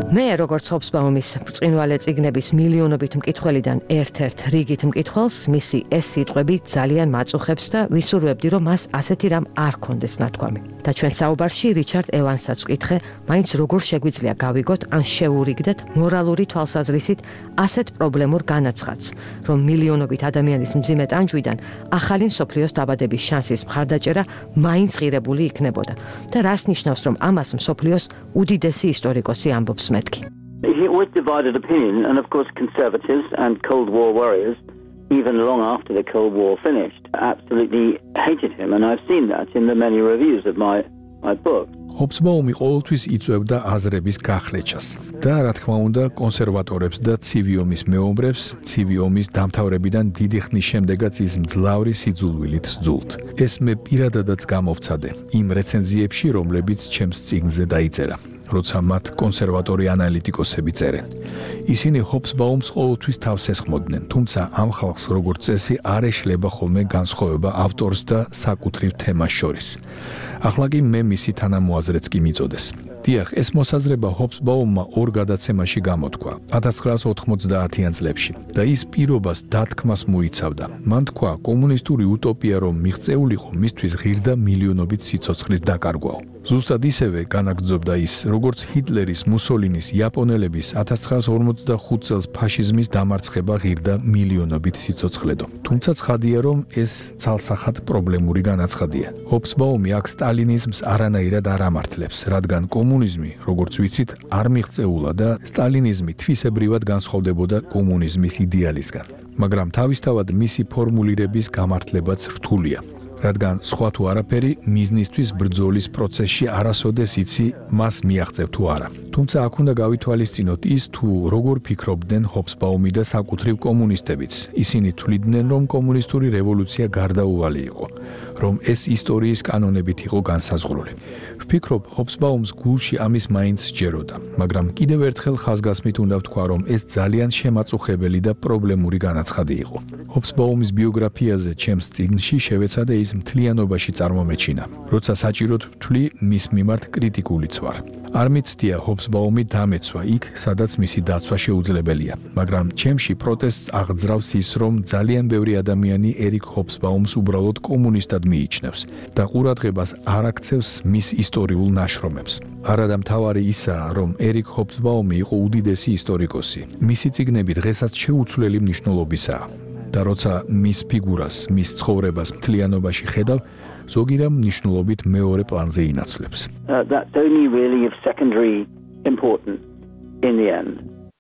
მე როგორც ჰობსბაუმის ბრწყინვალე წიგნების მილიონობით მკითხველიდან ერთ-ერთ რიგით მკითხველს მისი ეს სიტყვები ძალიან მაწუხებს და ვისურვებდი, რომ მას ასეთი რამ არ ქონდეს ნათქვამი. და ჩვენ საუბარში რიჩარდ ევანსსაც ვკითხე, მაინც როგორ შეგვიძლია გავიგოთ ან შევურიგდეთ მორალური თვალსაზრისით ასეთ პრობლემურ განაცხადს, რომ მილიონობით ადამიანის მძიმე ტანჯვიდან ახალი მსოფლიოს დაბადების შანსის მხარდაჭერა მაინც ღირებული იქნებოდა და რას ნიშნავს, რომ ამას მსოფლიოს უდიდესი ისტორიკოსი ამბობს მეთქი. He always divided opinion, and of course conservatives and Cold War warriors, even long after the Cold War finished, absolutely hated him, and I've seen that in the many reviews of my, my book. ჰობსბაუმი ყოველთვის იწვევდა აზრების გახლეჩას და რა თქმა უნდა კონსერვატორებს და ცივი ომის მეომრებს ცივი ომის დამთავრებიდან დიდი ხნის შემდეგაც ის მძლავრი სიძულვილით სძულთ. ეს მე პირადადაც გამოვცადე იმ რეცენზიებში, რომლებიც ჩემს წიგნზე დაიწერა. როცა მათ კონსერვატორი ანალიტიკოსები წერენ. ისინი ჰობსბაუმს ყოველთვის თავს ესხმოდნენ, თუმცა ამ ხალხს როგორც წესი არ ეშლება ხოლმე განსხვავება ავტორს და საკუთრივ თემას შორის. ახლა კი მე მისი თანამოაზრეც კი მიწოდეს. დიახ, ეს მოსაზრება ჰობსბაუმმა ორ გადაცემაში გამოთქვა ათას ცხრაას ოთხმოცდაათიან წლებში და ის პირობას დათქმას მოიცავდა. მან თქვა, კომუნისტური უტოპია რომ მიღწეულიყო მისთვის ღირდა მილიონობით სიცოცხლის დაკარგვაო. ზუსტად ისევე განაგრძობდა ის, როგორც ჰიტლერის, მუსოლინის, იაპონელების ათას ცხრაას ორმოცდახუთ წელს ფაშიზმის დამარცხება ღირდა მილიონობით სიცოცხლედო. თუმცა ცხადია, რომ ეს ცალსახად პრობლემური განაცხადია. ჰობსბაუმი აქ სტალინიზმს არანაირად არ ამართლებს, რადგან კომუნიზმი, როგორც ვიცით, არ მიღწეულა და სტალინიზმი თვისებრივად განსხვავდებოდა კომუნიზმის იდეალისგან. მაგრამ თავისთავად მისი ფორმულირების გამართლებაც რთულია. რადგან სხვა თუ არაფერი მიზნისთვის ბრძოლის პროცესში არასოდეს იცი მას მიაღწევ თუ არა. თუმცა აქ უნდა გავითვალისწინოთ ის თუ როგორ ფიქრობდნენ ჰობსბაუმი და საკუთრივ კომუნისტებიც. ისინი თვლიდნენ, რომ კომუნისტური რევოლუცია გარდაუვალი იყო, რომ ეს ისტორიის კანონებით იყო განსაზღვრული. ვფიქრობ, ჰობსბაუმს გულში ამის მაინც სჯეროდა, მაგრამ კიდევ ერთხელ ხაზგასმით უნდა ვთქვა, რომ ეს ძალიან შემაწუხებელი და პრობლემური განაცხადი იყო. ჰობსბაუმის ბიოგრაფიაზე ჩემს წიგნში შევეცადე ის მთლიანობაში წარმომეჩინა, როცა საჭიროდ ვთვლი მის მიმართ კრიტიკულიც ვარ. არ მიცდია ჰობსბაუმი დამეცვა იქ, სადაც მისი დაცვა შეუძლებელია, მაგრამ ჩემში პროტესტს აღძრავს ის, რომ ძალიან ბევრი ადამიანი ერიკ ჰობსბაუმს უბრალოდ კომუნისტად მიიჩნევს და ყურადღებას არ აქცევს მის ისტორიულ ნაშრომებს. არადა მთავარი ისაა, რომ ერიკ ჰობსბაუმი იყო უდიდესი ისტორიკოსი. მისი წიგნები დღესაც შეუცვლელი მნიშვნელობისაა. და როცა მის ფიგურას, მის ცხოვრებას მთლიანობაში ხედავ, ზოგი რამ მნიშვნელობით მეორე პლანზე ინაცვლებს. Uh, that's only really of secondary importance in the end.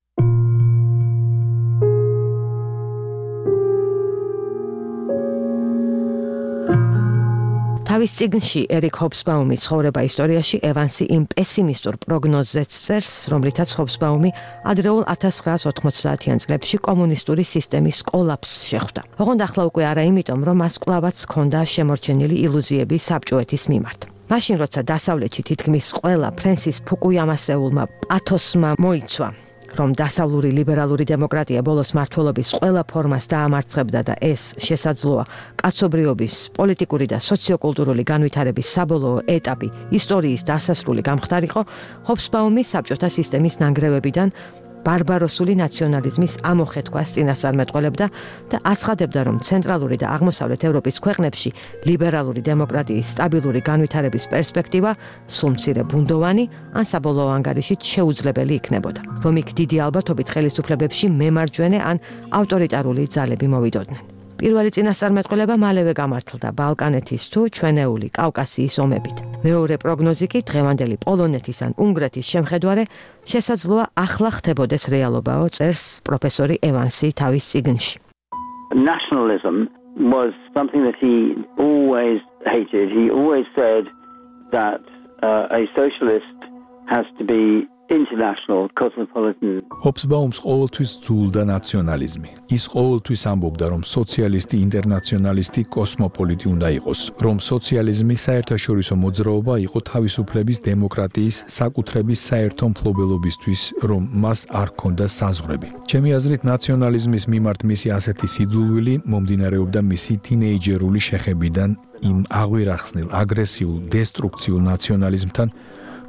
თავის წიგნში ერიკ ჰობსბაუმი ცხოვრება ისტორიაში ევანსი იმ პესიმისტურ პროგნოზებს წერს, რომლითაც ჰობსბაუმი ადრეულ ათას ცხრაას ოთხმოცდაათიან წლებში კომუნისტური სისტემის კოლაფსს შეხვდა. ოღონდ ახლა უკვე არა იმიტომ, რომ მას კვლავაც ჰქონდა შემორჩენილი ილუზიები საბჭოეთის მიმართ. მაშინ, როცა დასავლეთში თითქმის ყველა ფრენსის ფუკუიამასეულმა პათოსმა მოიცვა, რომ დასავლური ლიბერალური დემოკრატია ბოლოს მართლობის ყველა ფორმას დაამარცხებდა და ეს შესაძლოა კაცობრიობის, პოლიტიკური და სოციოკულტურული განვითარების საბოლოო ეტაპი ისტორიის დასასრული გამხდარიყო, ჰობსბაუმი საბჭოთა სისტემის ნანგრევებიდან ბარბაროსული ნაციონალიზმის ამოხეთქვას წინასწარმეტყველებდა და აცხადებდა, რომ ცენტრალური და აღმოსავლეთ ევროპის ქვეყნებში ლიბერალური დემოკრატიის სტაბილური განვითარების პერსპექტივა სულ მცირე ბუნდოვანი ან საბოლოო ანგარიშით შეუძლებელი იქნებოდა, რომ იქ დიდი ალბათობით ხელისუფლებებში მემარჯვენე ან ავტორიტარული ძალები მოვიდოდნენ. პირველი წინასწარმეტყველება მალევე გამართლდა ბალკანეთის თუ ჩვენეული კავკასიის ომებით. მეორე პროგნოზი კი დღევანდელი პოლონეთის ან უნგრეთის შემხედვარე შესაძლოა ახლა ხდებოდეს რეალობაო, წერს პროფესორი ევანსი თავის წიგნში. Nationalism was something that he always hated. He always said that uh, a socialist has to be international, cosmopolitan. ჰობსბაუმს ყოველთვის ძულდა ნაციონალიზმი. ის ყოველთვის ამბობდა, რომ სოციალისტი, ინტერნაციონალისტი, კოსმოპოლიტი უნდა იყოს, რომ სოციალიზმი საერთაშორისო მოძრაობა იყო თავისუფლების, დემოკრატიის, საკუთრების საერთო მფლობელობისთვის, რომ მას არ ჰქონდა საზღვრები. ჩემი აზრით, ნაციონალიზმის მიმართ მისი ასეთი სიძულვილი მომდინარეობდა მისი თინეიჯერული შეხებიდან იმ აღვირახსნილ, აგრესიულ, დესტრუქციულ ნაციონალიზმთან,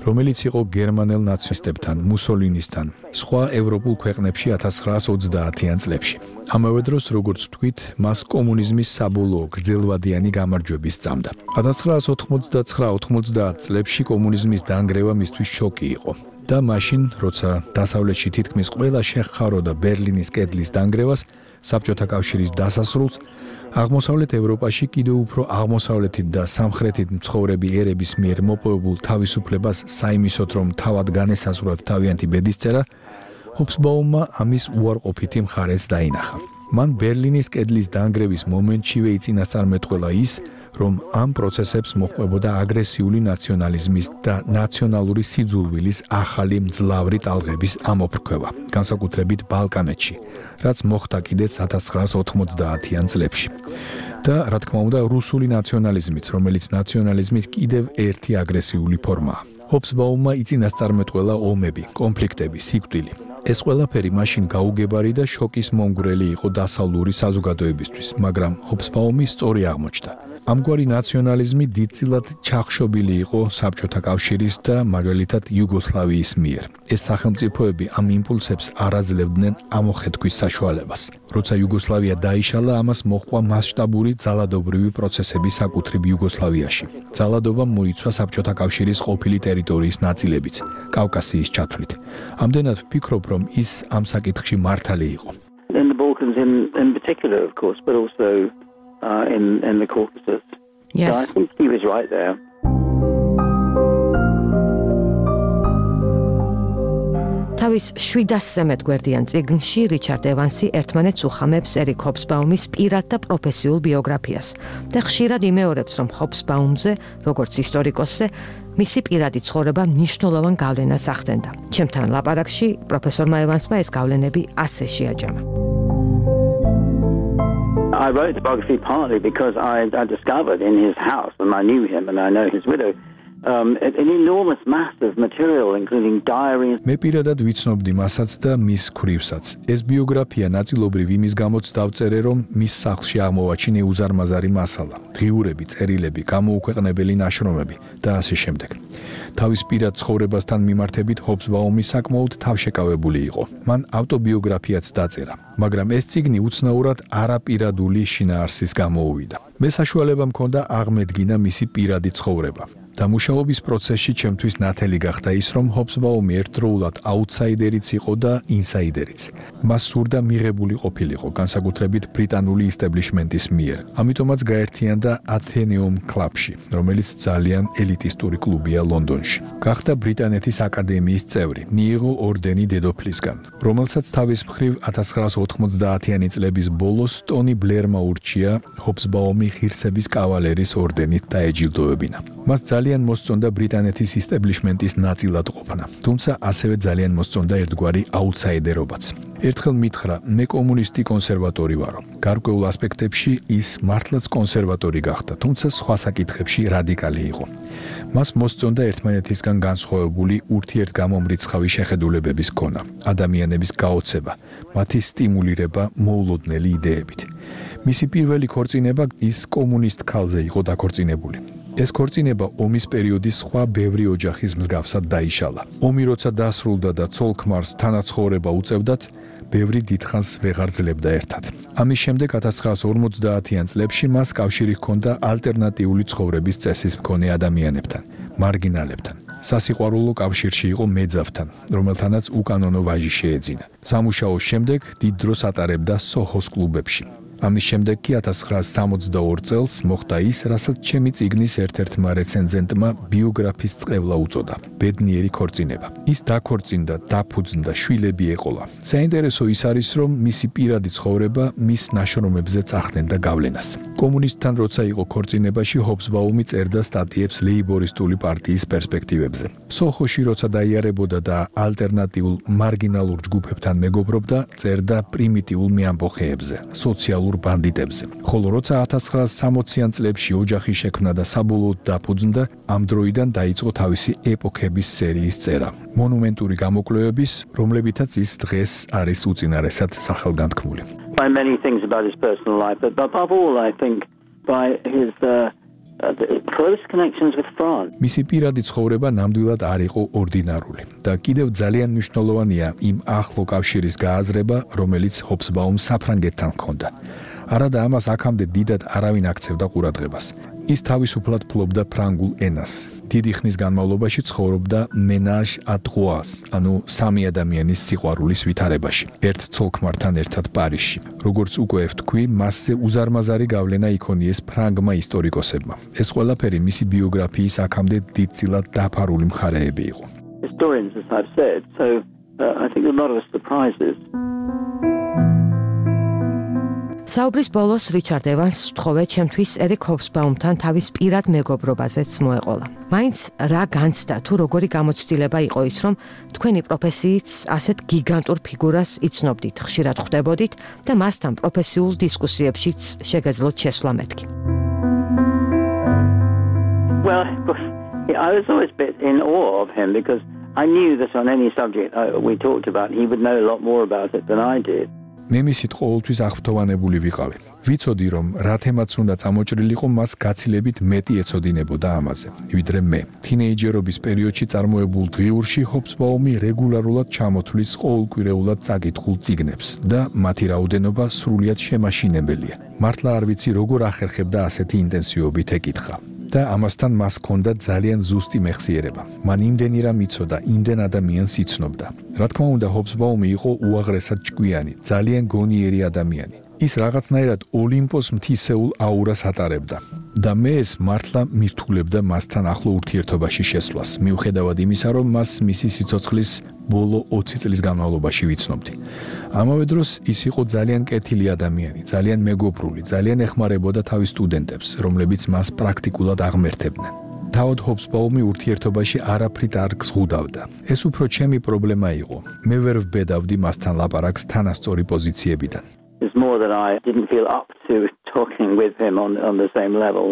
რომელიც იყო გერმანელ ნაცისტებთან, მუსოლინისთან, სხვა ევროპულ ქვეყნებში ათას ცხრაას ოცდაათიან წლებში. ამავე დროს, როგორც ვთქვით, მას კომუნიზმის საბოლოო გრძელვადიანი გამარჯვების სწამდა. ათას ცხრაას ოთხმოცდაცხრა ოთხმოცდაათ წლებში კომუნიზმის დანგრევა მისთვის შოკი იყო. და მაშინ, როცა დასავლეთში თითქმის ყველა შეხაროდა ბერლინის კედლის დანგრევას, საბჭოთა კავშირის დასასრულს, აღმოსავლეთ ევროპაში კიდევ უფრო აღმოსავლეთით და სამხრეთით მცხოვრები ერების მიერ მოპოვებულ თავისუფლებას საიმისოდ, რომ თავად განესაზღვრათ თავიანთი ბედისწერა, ჰობსბაუმმა ამის უარყოფითი მხარეც დაინახა. მან ბერლინის კედლის დანგრევის მომენტშივე იწინასწარმეტყველა ის, რომ ამ პროცესებს მოჰყვებოდა აგრესიული ნაციონალიზმის და ნაციონალური სიძულვილის ახალი მძლავრი ტალღების ამოფრქვევა, განსაკუთრებით ბალკანეთში, რაც მოხდა კიდეც ათას ცხრაას ოთხმოცდაათიან წლებში. და, რა თქმა უნდა, რუსული ნაციონალიზმიც, რომელიც ნაციონალიზმის კიდევ ერთი აგრესიული ფორმაა. ჰობსბაუმმა იწინასწარმეტყველა ომები, კონფლიქტები, სიკვდილი. ეს ყველაფერი მაშინ გაუგებარი და შოკის მომგვრელი იყო დასავლური საზოგადოებისთვის, მაგრამ ჰობსბაუმი სწორი აღმოჩნდა. ამგვარი ნაციონალიზმი დიდწილად ჩახშობილი იყო საბჭოთა კავშირის და მაგალითად იუგოსლავიის მიერ. ეს სახელმწიფოები ამ იმპულსებს არ აძლევდნენ ამოხეთქვის საშუალებას. როცა იუგოსლავია დაიშალა, ამას მოჰყვა მასშტაბური ძალადობრივი პროცესები საკუთრივ იუგოსლავიაში. ძალადობამ მოიცვა საბჭოთა კავშირის ყოფილი ტერიტორიის ნაწილებიც, კავკასიის ჩათვლით. ამდენად ვფიქრობ, რომ ის ამ საკითხში მართალი იყო. In the Balkans in, in particular, of course, but also uh, in, in the Caucasus. Yes. So I think he was right there. თავის შვიდასზე მეტ გვერდიან წიგნში რიჩარდ ევანსი ერთმანეთს უხამებს ერიკ ჰობსბაუმის პირად და პროფესიულ ბიოგრაფიას და ხშირად იმეორებს, რომ ჰობსბაუმზე, როგორც ისტორიკოსზე, მისი პირადი ცხოვრება მნიშვნელოვან გავლენას ახდენდა. ჩემთან ლაპარაკში პროფესორმა ევანსმა ეს გავლენები ასე შეაჯამა. I wrote the biography partly because I, I discovered in his house, and I knew him and I know his widow, um, an enormous mass of material, including diaries. მე პირადად ვიცნობდი მასაც და მის ქვრივსაც. ეს ბიოგრაფია ნაწილობრივ იმის გამოც დავწერე, რომ მის სახლში აღმოვაჩინე უზარმაზარი მასალა, დღიურები, წერილები, გამოუქვეყნებელი ნაშრომები და ასე შემდეგ. თავის პირად ცხოვრებასთან მიმართებით ჰობსბაუმი საკმაოდ თავშეკავებული იყო. მან ავტობიოგრაფიაც დაწერა, მაგრამ ეს წიგნი უცნაურად არაპირადული შინაარსის გამოუვიდა. მე საშუალება მქონდა აღმედგინა მისი პირადი ცხოვრება. დამუშავების პროცესში ჩემთვის ნათელი გახდა ის, რომ ჰობსბაუმი ერთდროულად აუთსაიდერიც იყო და ინსაიდერიც. მას სურდა მიღებული ყოფილიყო, განსაკუთრებით ბრიტანული ისტაბლიშმენტის მიერ. ამიტომაც გაერთიანდა ათენეუმ კლუბში, რომელიც ძალიან ელიტისტური კლუბია ლონდონში. გახდა ბრიტანეთის აკადემიის წევრი, მიიღო ორდენი დედოფლისგან, რომელსაც თავის მხრივ ათას ცხრაას ოთხმოცდაათიანი წლების ბოლოს ტონი ბლერმა ურჩია ჰობსბაუმი ღირსების კავალერის ორდენით დაეჯილდოებინა. მას ძალიან მოსწონდა ბრიტანეთის ისტაბლიშმენტის ნაწილად ყოფნა, თუმცა ასევე ძალიან მოსწონდა ერთგვარი აუთსაიდერობაც. ერთხელ მითხრა, მე კომუნისტი კონსერვატორი ვარო. გარკვეულ ასპექტებში ის მართლაც კონსერვატორი გახდა, თუმცა სხვა საკითხებში რადიკალი იყო. მას მოსწონდა ერთმანეთისგან განსხვავებული ურთიერთგამომრიცხავი შეხედულებების ქონა, ადამიანების გაოცება, მათი სტიმულირება მოულოდნელი იდეებით. მისი პირველი ქორწინება ის კომუნისტ ქალზე იყო დაქორწინებული. ეს ქორწინება ომის პერიოდის სხვა ბევრი ოჯახის მსგავსად დაიშალა. ომი როცა დასრულდა და ცოლ-ქმარს თანაცხოვრება უწევდათ, ბევრი დიდხანს ვეღარ ძლებდა ერთად. ამის შემდეგ ათას ცხრაას ორმოცდაათიან წლებში მას კავშირი ჰქონდა ალტერნატიული ცხოვრების წესის მქონე ადამიანებთან, მარგინალებთან. სასიყვარულო კავშირში იყო მეძავთან, რომელთანაც უკანონო ვაჟი შეეძინა. სამუშაოს შემდეგ დიდ დროს ატარებდა სოჰოს კლუბებში. ამის შემდეგ კი ათას ცხრაას სამოცდაორ წელს მოხდა ის, რასაც ჩემი წიგნის ერთ-ერთმა რეცენზენტმა ბიოგრაფის წყევლა უწოდა, ბედნიერი ქორწინება. ის დაქორწინდა, დაფუძნდა, შვილები ეყოლა. საინტერესო ის არის, რომ მისი პირადი ცხოვრება მის ნაშრომებზე წახდენდა გავლენას. კომუნისტთან როცა იყო ქორწინებაში, ჰობსბაუმი წერდა სტატიებს ლეიბორისტული პარტიის პერსპექტივებზე. სოხოში როცა დაიარებოდა და ალტერნატიულ მარგინალურ ჯგუფებთან მეგობრობდა, წერდა პრიმიტიულ მეამბოხეებზე, სოციალურ ბანდიტებზე. ხოლო როცა ათას ცხრაას სამოციან წლებში ოჯახი შექმნა და საბოლოოდ დაფუძნდა, ამ დროიდან დაიწყო თავისი ეპოქების სერიის წერა, მონუმენტური გამოკვლევების, რომლებითაც ის დღეს არის უწინარესად სახელგანთქმული. By many things about his personal life, but above all, I think by his uh, uh, the close connections with France. მისი პირადი ცხოვრება ნამდვილად არ იყო ორდინარული და კიდევ ძალიან მნიშვნელოვანია იმ ახლო კავშირის გააზრება, რომელიც ჰობსბაუმს საფრანგეთთან ჰქონდა. არადა ამას აქამდე დიდად არავინ აქცევდა ყურადღებას. ის თავისუფლად ფლობდა ფრანგულ ენას. დიდი ხნის განმავლობაში ცხოვრობდა ménage à trois, ანუ სამი ადამიანის სიყვარულის ვითარებაში, ერთ ცოლ-ქმართან ერთად პარიზში. როგორც უკვე ვთქვი, მასზე უზარმაზარი გავლენა იქონიეს ფრანგმა ისტორიკოსებმა. ეს ყველაფერი მისი ბიოგრაფიის აქამდე დიდწილად დაფარული მხარეები იყო. Historians, as I've said, so uh, I think a lot of surprises. საუბრის ბოლოს რიჩარდ ევანს ვთხოვე ჩემთვის ერიკ ჰობსბაუმთან თავის პირად მეგობრობაზეც მოეყოლა. მაინც რა განცდა თუ როგორი გამოცდილება იყო ის, რომ თქვენი პროფესიით ასეთ გიგანტურ ფიგურას იცნობდით, ხშირად ხვდებოდით და მასთან პროფესიულ დისკუსიებშიც შეგეძლოთ შესვლა მეთქი. Well, I was always a bit in awe of him because I knew that on any subject we talked about, he would know a lot more about it than I did. მე მისით ყოველთვის აღფრთოვანებული ვიყავი. ვიცოდი, რომ რა თემაც უნდა წამოჭრილიყო, მას გაცილებით მეტი ეცოდინებოდა ამაზე, ვიდრე მე. თინეიჯერობის პერიოდში წარმოებულ დღიურში ჰობსბაუმი რეგულარულად ჩამოთვლის ყოველკვირეულად წაკითხულ წიგნებს და მათი რაოდენობა სრულიად შემაშინებელია. მართლა არ ვიცი, როგორ ახერხებდა ასეთი ინტენსივობით ეკითხა. და ამასთან მას ჰქონდა ძალიან ზუსტი მეხსიერება. მან იმდენი რამ იცოდა, იმდენ ადამიანს იცნობდა. რა თქმა უნდა, ჰობსბაუმი იყო უაღრესად ჭკვიანი, ძალიან გონიერი ადამიანი. ის რაღაცნაირად ოლიმპოს მთისეულ აურას ატარებდა და მე ეს მართლა მირთულებდა მასთან ახლო ურთიერთობაში შესვლას, მიუხედავად იმისა, რომ მას მისი სიცოცხლის ბოლო ოცი წლის განმავლობაში ვიცნობდი. ამავე დროს ის იყო ძალიან კეთილი ადამიანი, ძალიან მეგობრული, ძალიან ეხმარებოდა თავის სტუდენტებს, რომლებიც მას პრაქტიკულად აღმერთებდნენ. თავად ჰობსბაუმი ურთიერთობაში არაფრით არ გზღუდავდა. ეს უფრო ჩემი პრობლემა იყო. მე ვერ ვბედავდი მასთან ლაპარაკს თანასწორი პოზიციებიდან. It's more that I didn't feel up to talking with him on, on the same level.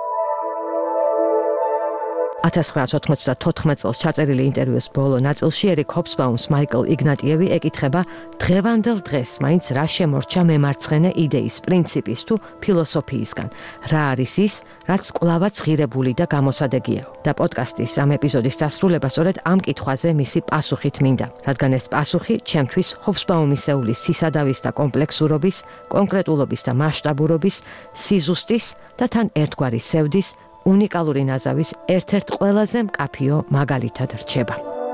ათას ცხრაასი ოთხმოცდათოთხმეტ წელს ჩაწერილი ინტერვიუს ბოლო ნაწილში ერიკ ჰობსბაუმს მაიკლ იგნატიევი ეკითხება დღევანდელ დღეს მაინც რა შემორჩა მემარცხენე იდეის, პრინციპის თუ ფილოსოფიისგან. რა არის ის, რაც კვლავაც ღირებული და გამოსადეგიაო. და პოდკასტის ამ ეპიზოდის დასრულება სწორედ ამ კითხვაზე მისი პასუხით მინდა, რადგან ეს პასუხი ჩემთვის ჰობსბაუმისეული სისადავის და კომპლექსურობის, კონკრეტულობის და მასშტაბურობის, სიზუსტის და თან ერთგვარი სევდის უნიკალური ნაზავის ერთ-ერთ ყველაზე მკაფიო მაგალითად რჩება.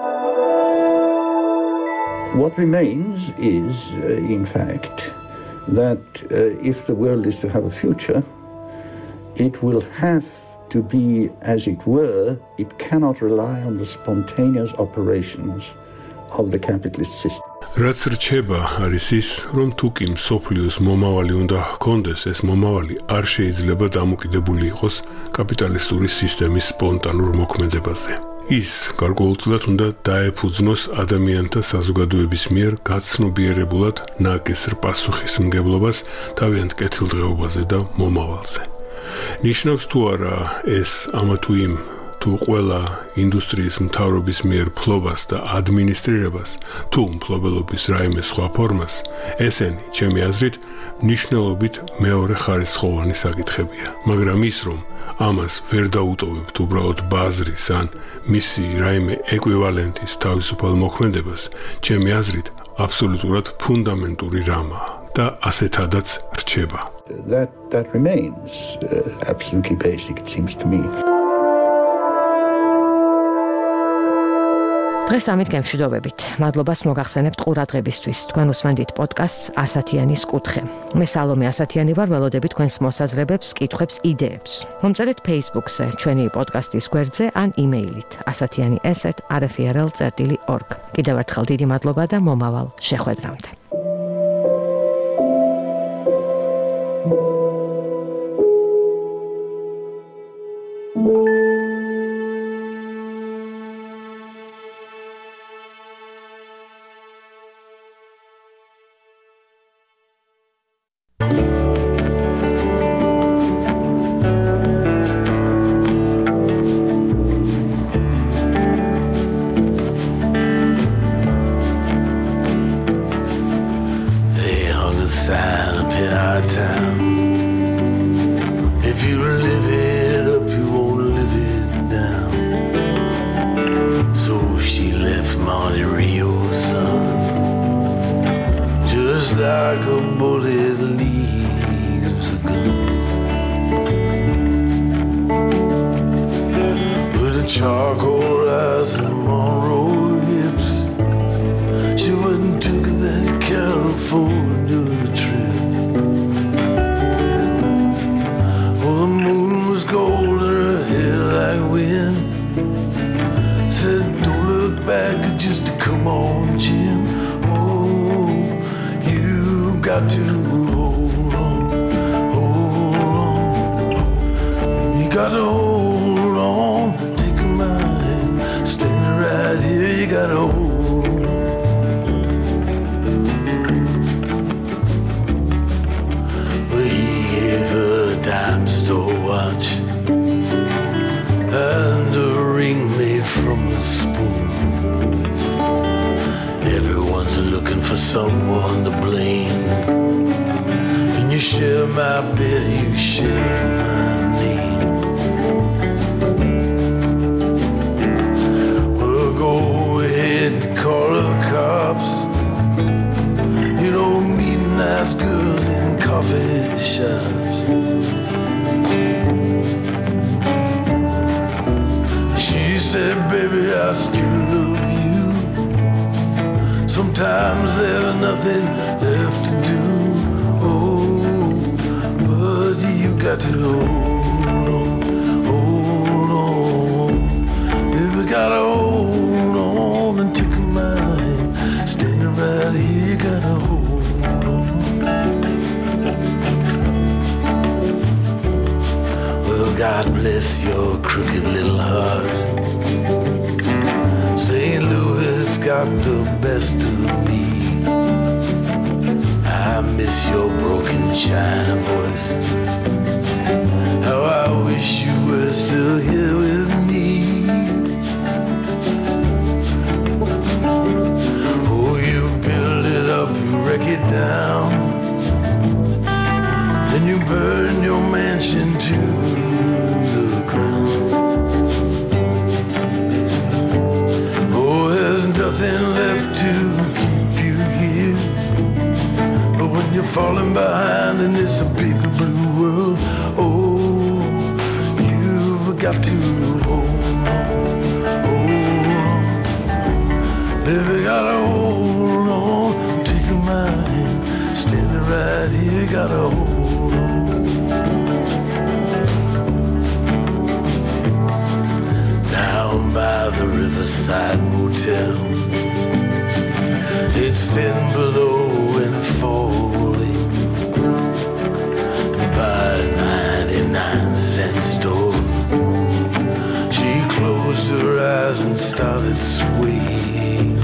What remains is, uh, in fact, that uh, if the world is to have a future, it will have to be, as it were, it cannot rely on the spontaneous operations of the capitalist system. რაც რჩება არის ის, რომ თუ კი მსოფლიოს მომავალი უნდა ჰქონდეს, ეს მომავალი არ შეიძლება დამოკიდებული იყოს კაპიტალისტური სისტემის სპონტანურ მოქმედებაზე. ის გარკვეულწილად უნდა დაეფუძნოს ადამიანთა საზოგადოების მიერ გაცნობიერებულად ნაკისრ პასუხისმგებლობას თავიანთ კეთილდღეობაზე და მომავალზე. ნიშნავს თუ არა ეს ამა თუ იმ თუ ყველა ინდუსტრიის მთავრობის მიერ ფლობას და ადმინისტრირებას, თუ მფლობელობის რაიმე სხვა ფორმას, ესენი, ჩემი აზრით, მნიშვნელობით მეორე ხარისხოვანი საკითხებია. მაგრამ ის, რომ ამას ვერ დაუტოვებთ უბრალოდ ბაზრის ან მისი რაიმე ეკვივალენტის თავისუფალ მოქმედებას, ჩემი აზრით, აბსოლუტურად ფუნდამენტური რამაა და ასეთადაც რჩება. That, that remains uh, absolutely basic, it seems to me. დღეს ამით გემშვიდობებით. მადლობას მოგახსენებთ ყურადღებისთვის. თქვენ უსმენთ პოდკასტს ასათიანის კუთხე. მე სალომე ასათიანი ვარ, ველოდები თქვენს მოსაზრებებს, კითხვებს, იდეებს. მომწერეთ Facebook-ზე, ჩვენი პოდკასტის გვერდზე ან იმეილით ასათიანი ეს at r f r l dot org. კიდევ ერთხელ დიდი მადლობა და მომავალ შეხვედრამდე. Sign up in our town. If you live it up like a bullet leaves a gun. With a charcoal eyes and Monroe hips, she went and took that California trip. Oh, the moon was gold and her hair like wind. Said, don't look back, just come on, Jim. Oh, you got to hold on, hold on. You got to hold on, take my hand, standing right here, you got to hold on. Well, he gave her a dime store watch and a ring made from a spoon. Everyone's looking for someone to blame. And you share my bed, you share my name. Well, go ahead and call the cops. You don't meet nice girls in coffee shops. She said, baby, I still love you. Sometimes there's nothing left to do. Oh, but you got to hold on, hold on. Baby, gotta hold on and take my hand. Standing right here, you gotta hold on. Well, God bless your crooked little heart. Saint Louis got the best of me. I miss your broken China voice. How I wish you were still here with me. Oh, you build it up, you wreck it down, then you burn your mansion to the ground. Nothing left to keep you here. But when you're falling behind and it's a big blue world, oh, you've got to hold on, hold on. Baby, gotta hold on, take my hand, standing right here, gotta hold on. Down by the Riverside Motel, it's thin below and falling. By a ninety-nine cent store, she closed her eyes and started swaying.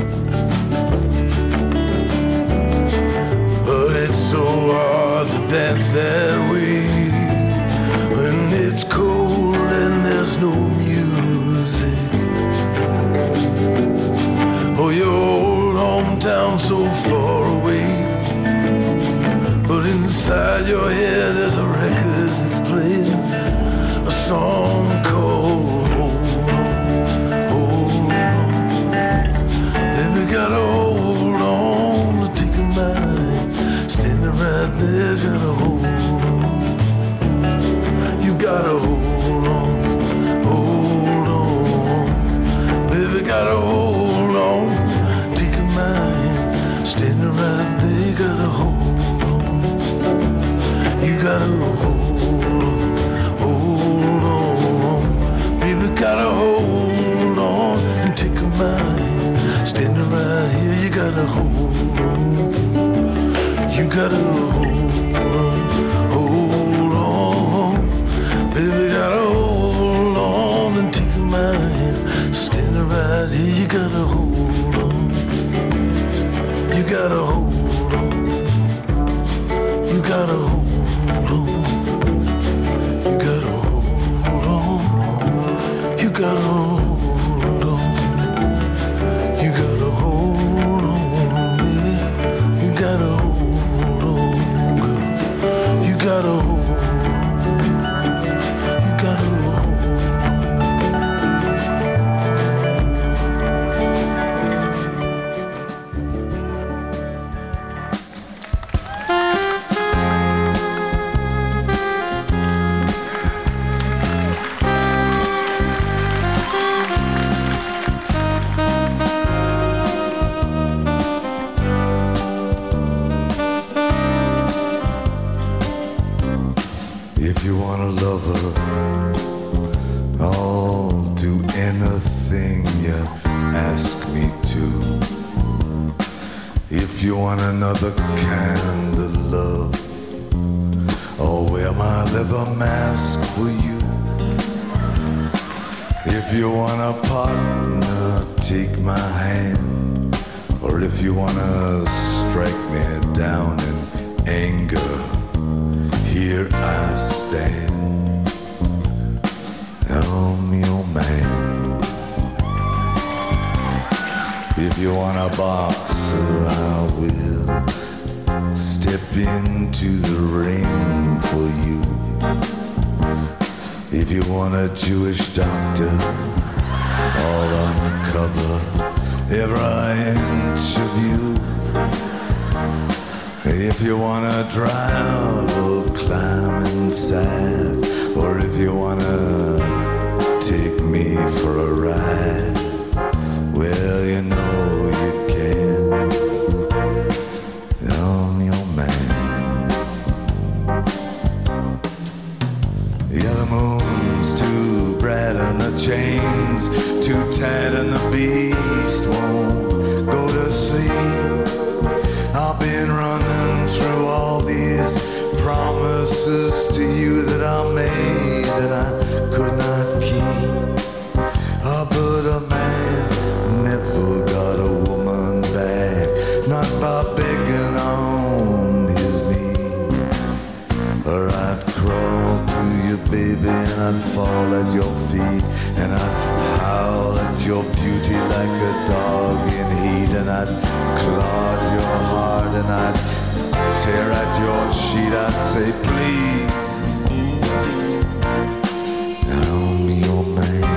But it's so hard to dance that way when it's cold and there's no music. Oh, your old hometown so far away, but inside your head there's a record that's playing a song called Hold On, Hold On. Baby, gotta hold on to take my hand, standing right there, gotta hold on. You gotta hold on, hold on. Baby, gotta hold on, take my hand, standing right there, gotta hold on. You gotta hold on, hold on. Baby, gotta hold on and take my hand, standing right here, you gotta hold on. You gotta hold on, hold on. Baby, gotta hold on and take my hand, standing right here, you gotta hold on. You gotta hold on. You gotta hold on. You gotta hold on. You gotta hold on. You gotta hold on, baby. You gotta hold on, girl. a lover, I'll do anything you ask me to. If you want another kind of love, I'll wear my leather mask for you. If you want a partner, take my hand. Or if you wanna strike me down in anger, here I stand. I'm your man. If you want a boxer, I will step into the ring for you. If you want a Jewish doctor, I'll uncover every inch of you. If you wanna drive, I'll climb inside. Or if you wanna take me for a ride, well, you know you can. I'm your man. Yeah, the moon's too bright and the chains too tight and the beast won't go to sleep. I've been running through all these promises to you that I made that I could not keep. Oh, but a man never got a woman back, not by begging on his knee. Or I'd crawl to you, baby, and I'd fall at your feet, and I'd howl at your beauty like a dog in heat, and I'd claw at your heart, and I'd tear at your sheet. I'd say, please, I'm your man.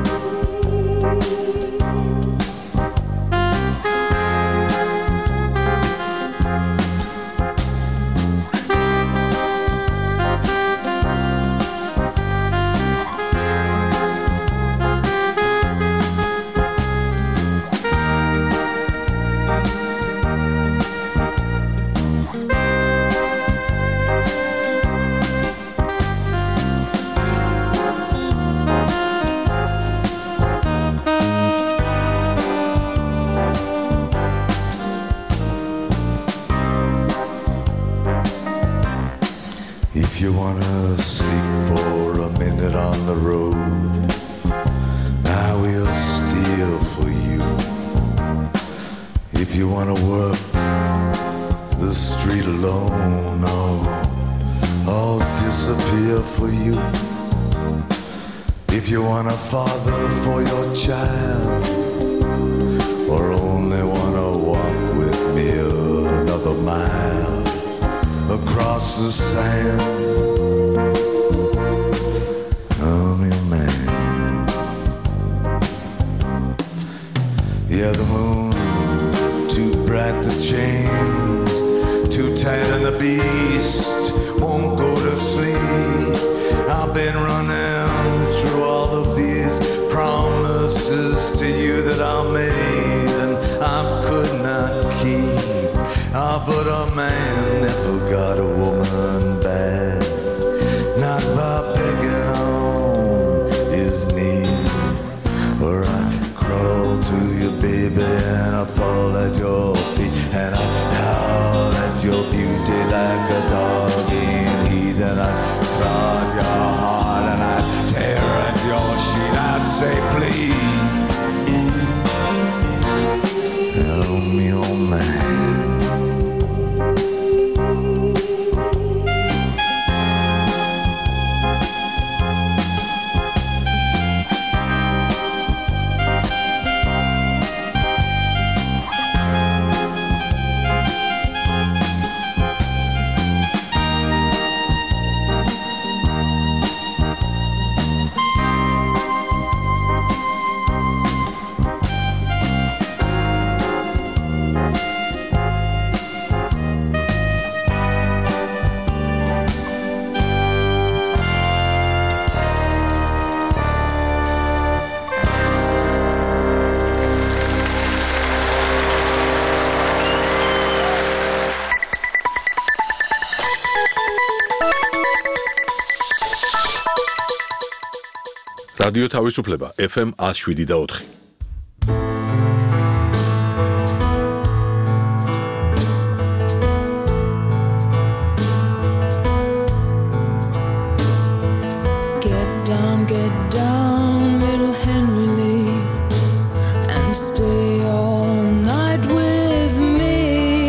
If you wanna sleep for a minute on the road, I will steal for you. If you wanna work the street alone, oh, I'll disappear for you. If you want a father for your child, or only wanna walk with me another mile across the sand, I'm your man. Yeah, the moon too bright, the chains too tight, and the beast won't go to sleep. I've been running through all of these promises to you that I made and I could not keep. Ah, but a man never got a woman back, not by begging on his knees. Or I'd crawl to you, baby, and I'd fall at your feet, and I'd howl at your beauty like a dog in heat, and I'd claw at your heart, and I'd tear at your sheet. I'd say, please, help me, oh man. რადიო თავისუფლება F M one oh seven და four. Get down, get down, little Henry Lee, and stay all night with me.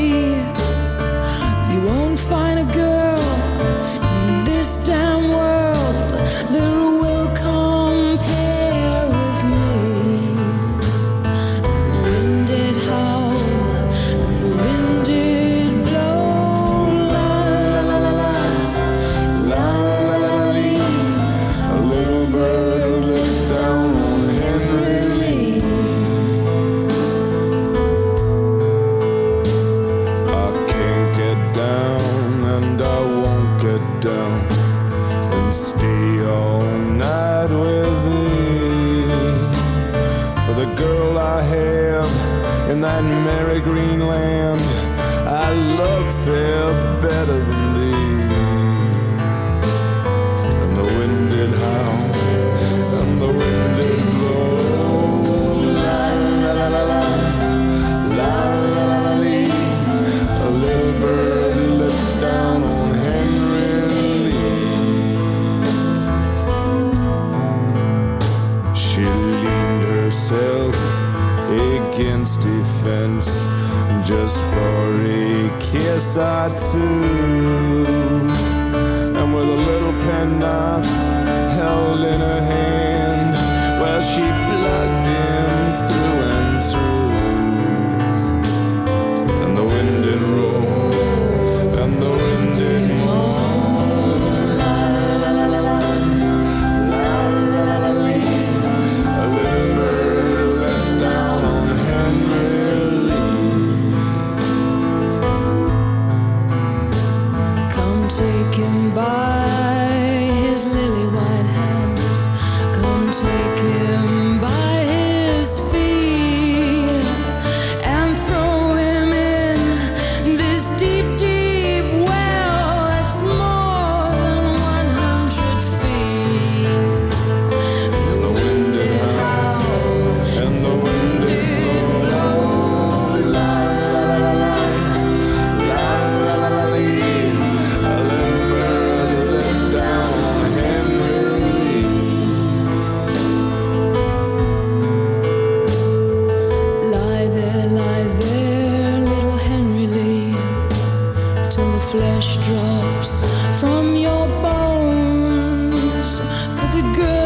You won't find a girl in this damn world that will compare with me. The wind did howl and the wind did blow, la la la la la la la la. A little bird looked down on Henry Lee. I can't get down and I won't get down and stay all night with thee. For the girl I have in that merry green land, I love fair better than thee. And the wind did howl and the wind did blow, la la la la la la la la lee. A little bird looked down on Henry Lee. She leaned herself against a fence just for a kiss or two, and with a little penknife held in her hand, well, she plugged him through and through. And the wind did roll and the wind did moan, la la la la la la la la la lee. A little bird let down on Henry Lee. Come take him by his lily white hands. Come take him by his feet and throw him in this deep, deep well that's more than one hundred feet. And the wind did howl and the wind did blow, la la la la la la la la lee. A little bird looked down on Henry Lee. Lie there, lie there, little Henry Lee, till the flesh drops from your bones. For the girl